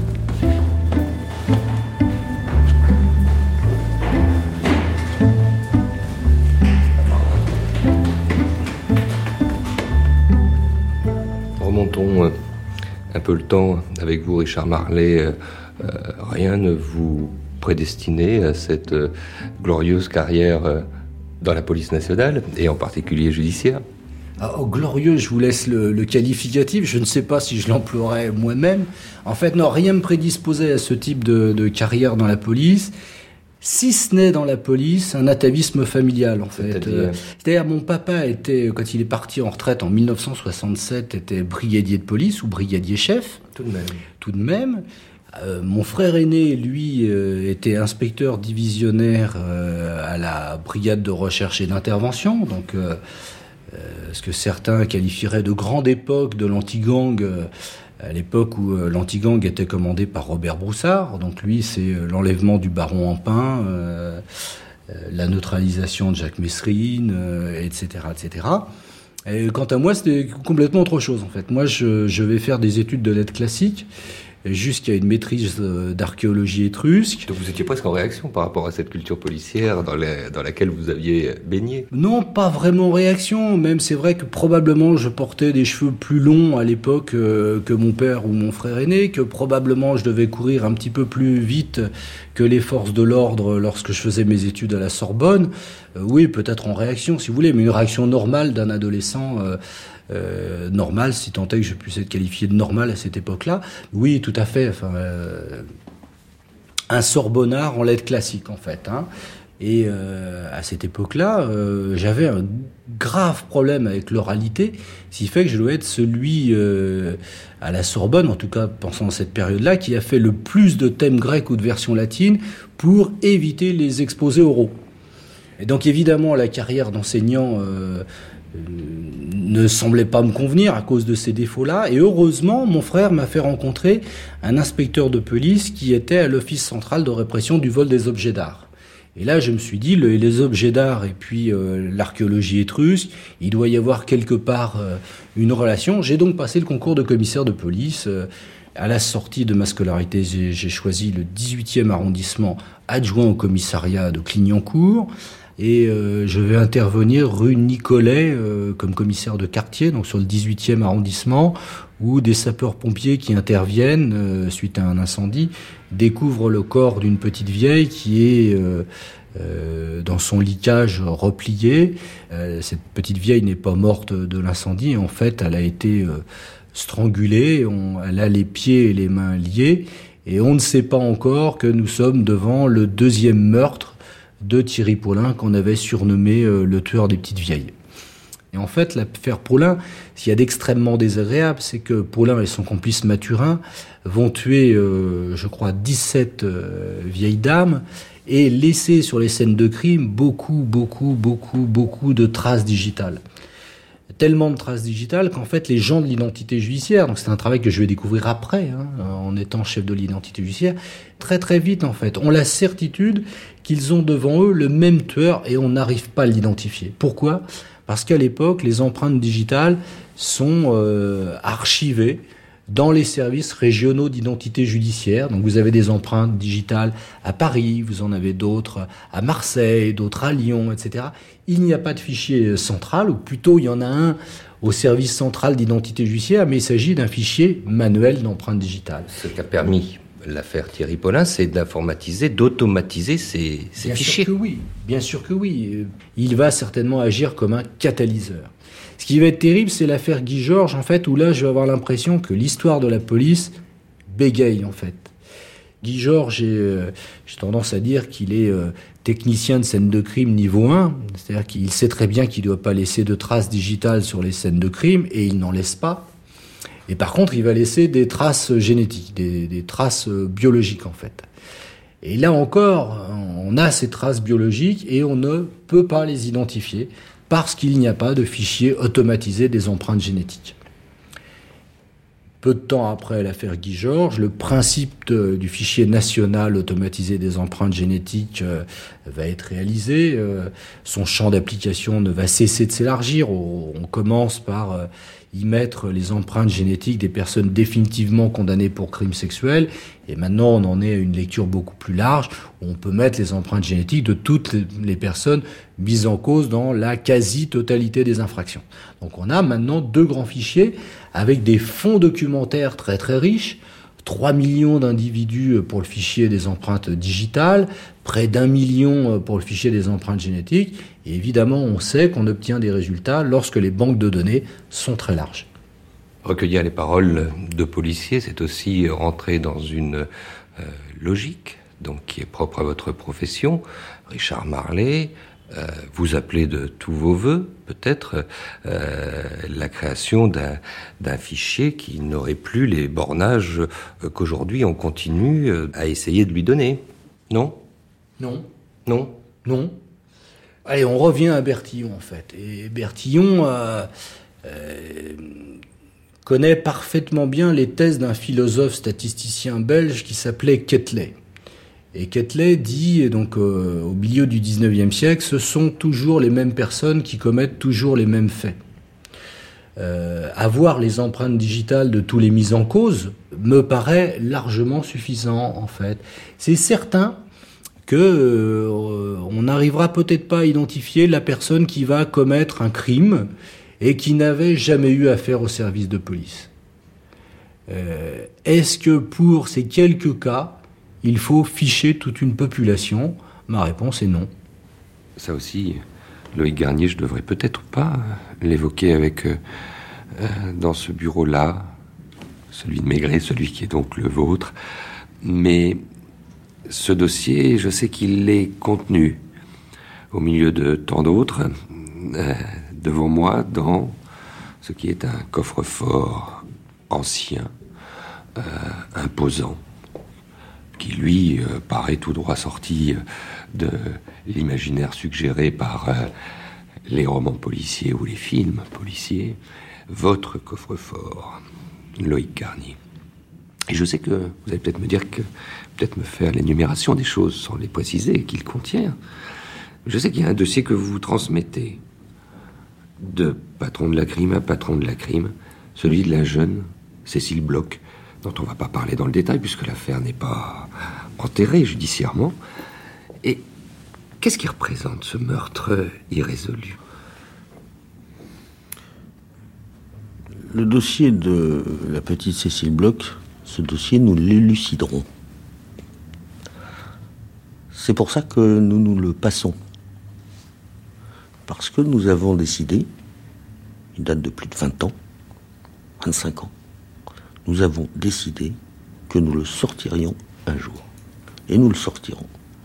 Remontons euh, un peu le temps avec vous, Richard Marlet. Euh, euh, rien ne vous prédestinait à cette euh, glorieuse carrière euh, dans la police nationale, et en particulier judiciaire? Alors, glorieux, je vous laisse le, le qualificatif. Je ne sais pas si je l'emploierais moi-même. En fait, non, rien me prédisposait à ce type de, de carrière dans la police, si ce n'est dans la police un atavisme familial, en fait. C'est-à-dire, C'est-à-dire mon papa était, quand il est parti en retraite en dix-neuf cent soixante-sept, était brigadier de police ou brigadier chef. Tout de même. Tout de même. Euh, mon frère aîné, lui, euh, était inspecteur divisionnaire euh, à la brigade de recherche et d'intervention, donc euh, euh, ce que certains qualifieraient de grande époque de l'anti-gang, euh, à l'époque où euh, l'anti-gang était commandé par Robert Broussard. Donc lui, c'est euh, l'enlèvement du baron Empin, euh, euh, la neutralisation de Jacques Messrine, euh, et cetera, et cetera. Et quant à moi, c'était complètement autre chose, en fait. Moi, je, je vais faire des études de lettres classiques, jusqu'à une maîtrise d'archéologie étrusque. Donc vous étiez presque en réaction par rapport à cette culture policière dans, la, dans laquelle vous aviez baigné? Non, pas vraiment réaction. Même c'est vrai que probablement je portais des cheveux plus longs à l'époque euh, que mon père ou mon frère aîné, que probablement je devais courir un petit peu plus vite que les forces de l'ordre lorsque je faisais mes études à la Sorbonne. Euh, oui, peut-être en réaction, si vous voulez, mais une réaction normale d'un adolescent euh, Euh, normal, si tant est que je puisse être qualifié de normal à cette époque-là. Oui, tout à fait. Enfin, euh, un sorbonnard en lettres classiques, en fait. Hein. Et euh, à cette époque-là, euh, j'avais un grave problème avec l'oralité, ce qui fait que je dois être celui euh, à la Sorbonne, en tout cas pensant à cette période-là, qui a fait le plus de thèmes grecs ou de versions latines pour éviter les exposés oraux. Et donc évidemment, la carrière d'enseignant euh, ne semblait pas me convenir à cause de ces défauts-là. Et heureusement, mon frère m'a fait rencontrer un inspecteur de police qui était à l'Office central de répression du vol des objets d'art. Et là, je me suis dit, le, les objets d'art et puis euh, l'archéologie étrusque, il doit y avoir quelque part euh, une relation. J'ai donc passé le concours de commissaire de police. Euh, à la sortie de ma scolarité, j'ai, j'ai choisi le dix-huitième arrondissement adjoint au commissariat de Clignancourt. Et euh, je vais intervenir rue Nicolet euh, comme commissaire de quartier, donc sur le dix-huitième arrondissement, où des sapeurs-pompiers qui interviennent euh, suite à un incendie découvrent le corps d'une petite vieille qui est euh, euh, dans son licage replié. Euh, cette petite vieille n'est pas morte de l'incendie, en fait, elle a été euh, strangulée, on, elle a les pieds et les mains liés, et on ne sait pas encore que nous sommes devant le deuxième meurtre de Thierry Paulin, qu'on avait surnommé euh, le tueur des petites vieilles. Et en fait, l'affaire Paulin, ce qu'il y a d'extrêmement désagréable, c'est que Paulin et son complice Mathurin vont tuer, euh, je crois, dix-sept euh, vieilles dames et laisser sur les scènes de crime beaucoup, beaucoup, beaucoup, beaucoup de traces digitales. Tellement de traces digitales qu'en fait, les gens de l'identité judiciaire, donc c'est un travail que je vais découvrir après, hein, en étant chef de l'identité judiciaire, très très vite en fait, ont la certitude qu'ils ont devant eux le même tueur et on n'arrive pas à l'identifier. Pourquoi ? Parce qu'à l'époque, les empreintes digitales sont euh, archivées dans les services régionaux d'identité judiciaire. Donc vous avez des empreintes digitales à Paris, vous en avez d'autres à Marseille, d'autres à Lyon, et cetera. Il n'y a pas de fichier central, ou plutôt il y en a un au service central d'identité judiciaire, mais il s'agit d'un fichier manuel d'empreintes digitales. Ce qu'a permis l'affaire Thierry Paulin, c'est d'informatiser, d'automatiser ces, ces Bien fichiers. Bien sûr que oui, bien sûr que oui. Il va certainement agir comme un catalyseur. Ce qui va être terrible, c'est l'affaire Guy Georges, en fait, où là, je vais avoir l'impression que l'histoire de la police bégaye, en fait. Guy Georges, euh, j'ai tendance à dire qu'il est euh, technicien de scène de crime niveau un, c'est-à-dire qu'il sait très bien qu'il ne doit pas laisser de traces digitales sur les scènes de crime, et il n'en laisse pas. Et par contre, il va laisser des traces génétiques, des, des traces biologiques, en fait. Et là encore, on a ces traces biologiques et on ne peut pas les identifier parce qu'il n'y a pas de fichier automatisé des empreintes génétiques. Peu de temps après l'affaire Guy Georges, le principe de, du fichier national automatisé des empreintes génétiques euh, va être réalisé. Euh, son champ d'application ne va cesser de s'élargir. On, on commence par euh, y mettre les empreintes génétiques des personnes définitivement condamnées pour crimes sexuels. Et maintenant, on en est à une lecture beaucoup plus large, où on peut mettre les empreintes génétiques de toutes les, les personnes mises en cause dans la quasi-totalité des infractions. Donc on a maintenant deux grands fichiers avec des fonds documentaires très très riches, trois millions d'individus pour le fichier des empreintes digitales, près d'un million pour le fichier des empreintes génétiques, et évidemment on sait qu'on obtient des résultats lorsque les banques de données sont très larges. Recueillir les paroles de policiers, c'est aussi rentrer dans une euh, logique, donc qui est propre à votre profession. Richard Marley, euh, vous appelez de tous vos vœux, peut-être, euh, la création d'un, d'un fichier qui n'aurait plus les bornages euh, qu'aujourd'hui on continue euh, à essayer de lui donner. Non ? Non. Non ? Non. Allez, on revient à Bertillon, en fait. Et Bertillon euh, euh, connaît parfaitement bien les thèses d'un philosophe statisticien belge qui s'appelait Quetelet. Et Quetelet dit, donc euh, au milieu du dix-neuvième siècle, ce sont toujours les mêmes personnes qui commettent toujours les mêmes faits. euh, avoir les empreintes digitales de tous les mis en cause me paraît largement suffisant, en fait. C'est certain que euh, on n'arrivera peut-être pas à identifier la personne qui va commettre un crime et qui n'avait jamais eu affaire au service de police. Euh, est-ce que pour ces quelques cas, il faut ficher toute une population ? Ma réponse est non. Ça aussi, Loïc Garnier, je devrais peut-être pas l'évoquer avec euh, euh, dans ce bureau-là, celui de Maigret, celui qui est donc le vôtre, mais ce dossier, je sais qu'il est contenu au milieu de tant d'autres, euh, devant moi, dans ce qui est un coffre-fort ancien, euh, imposant, qui lui euh, paraît tout droit sorti de l'imaginaire suggéré par euh, les romans policiers ou les films policiers. Votre coffre-fort, Loïc Garnier. Et je sais que vous allez peut-être me dire que, peut-être me faire l'énumération des choses sans les préciser qu'il contient. Je sais qu'il y a un dossier que vous transmettez de patron de la crime à patron de la crime, celui de la jeune Cécile Bloch, dont on ne va pas parler dans le détail puisque l'affaire n'est pas enterrée judiciairement. Et qu'est-ce qui représente ce meurtre irrésolu ? Le dossier de la petite Cécile Bloch, ce dossier, nous l'éluciderons. C'est pour ça que nous nous le passons. Parce que nous avons décidé, il date de plus de vingt ans, vingt-cinq ans, nous avons décidé que nous le sortirions un jour. Et nous le sortirons.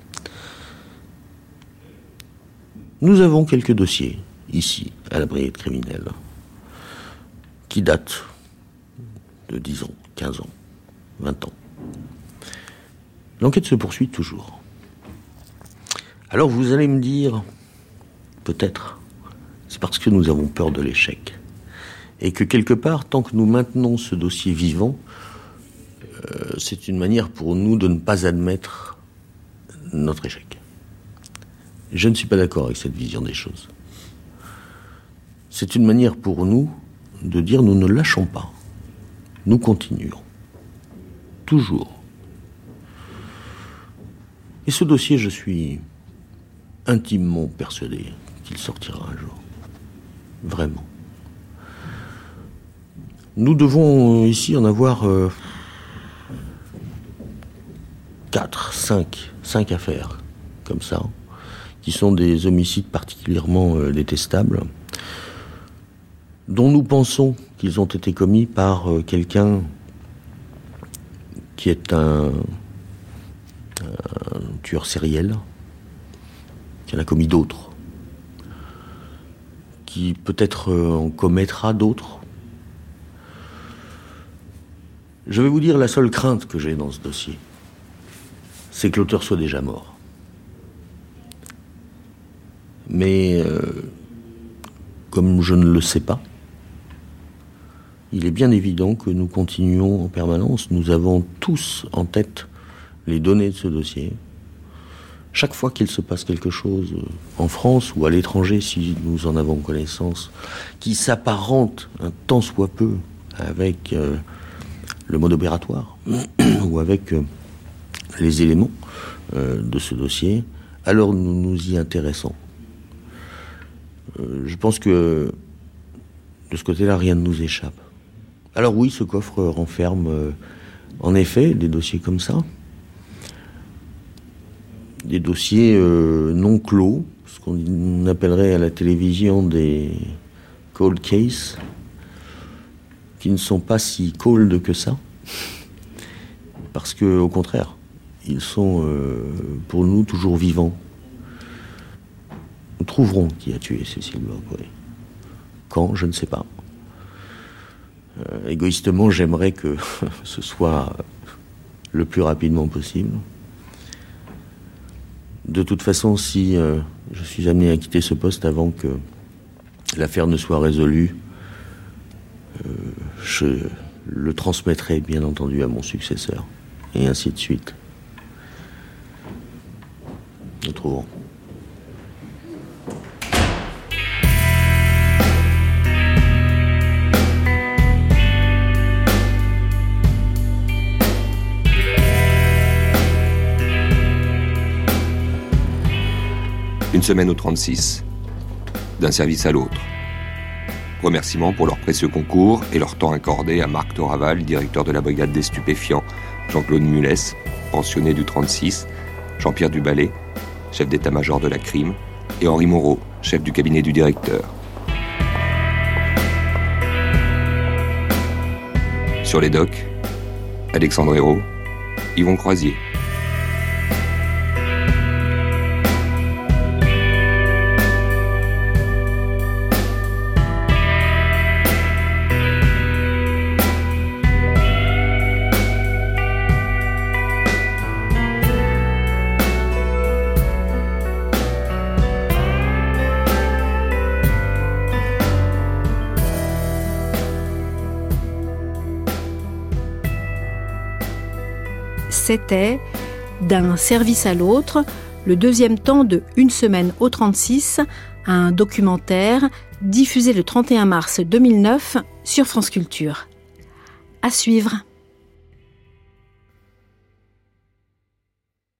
Nous avons quelques dossiers, ici, à la brigade criminelle, qui datent de dix ans, quinze ans, vingt ans. L'enquête se poursuit toujours. Alors vous allez me dire, peut-être, c'est parce que nous avons peur de l'échec. Et que quelque part, tant que nous maintenons ce dossier vivant, euh, c'est une manière pour nous de ne pas admettre notre échec. Je ne suis pas d'accord avec cette vision des choses. C'est une manière pour nous de dire nous ne lâchons pas. Nous continuons. Toujours. Et ce dossier, je suis intimement persuadé qu'il sortira un jour. Vraiment. Nous devons ici en avoir euh, quatre, cinq, cinq affaires comme ça, qui sont des homicides particulièrement euh, détestables, dont nous pensons qu'ils ont été commis par euh, quelqu'un qui est un, un tueur sériel, qui en a commis d'autres, qui peut-être euh, en commettra d'autres. Je vais vous dire la seule crainte que j'ai dans ce dossier, c'est que l'auteur soit déjà mort. Mais euh, comme je ne le sais pas, il est bien évident que nous continuons en permanence. Nous avons tous en tête les données de ce dossier. Chaque fois qu'il se passe quelque chose en France ou à l'étranger, si nous en avons connaissance, qui s'apparente un tant soit peu avec euh, le mode opératoire ou avec euh, les éléments euh, de ce dossier, alors nous nous y intéressons. Euh, je pense que de ce côté-là, rien ne nous échappe. Alors oui, ce coffre renferme euh, en effet des dossiers comme ça, des dossiers euh, non clos, ce qu'on appellerait à la télévision des cold cases, qui ne sont pas si cold que ça, parce que au contraire, ils sont euh, pour nous toujours vivants. Nous trouverons qui a tué Cécile Bloch, oui. Quand, je ne sais pas. Euh, égoïstement, j'aimerais que ce soit le plus rapidement possible. De toute façon, si euh, je suis amené à quitter ce poste avant que l'affaire ne soit résolue, euh, je le transmettrai bien entendu à mon successeur, et ainsi de suite. Nous trouverons. Une semaine au trente-six, d'un service à l'autre. Remerciements pour leur précieux concours et leur temps accordé à Marc Toraval, directeur de la brigade des stupéfiants, Jean-Claude Mulès, pensionné du trente-six, Jean-Pierre Duballet, chef d'état-major de la crime, et Henri Moreau, chef du cabinet du directeur. Sur les docks, Alexandre Hérault, Yvon Croisier. C'était D'un service à l'autre, le deuxième temps de Une semaine au trente-six, un documentaire diffusé le trente et un mars deux mille neuf sur France Culture. À suivre.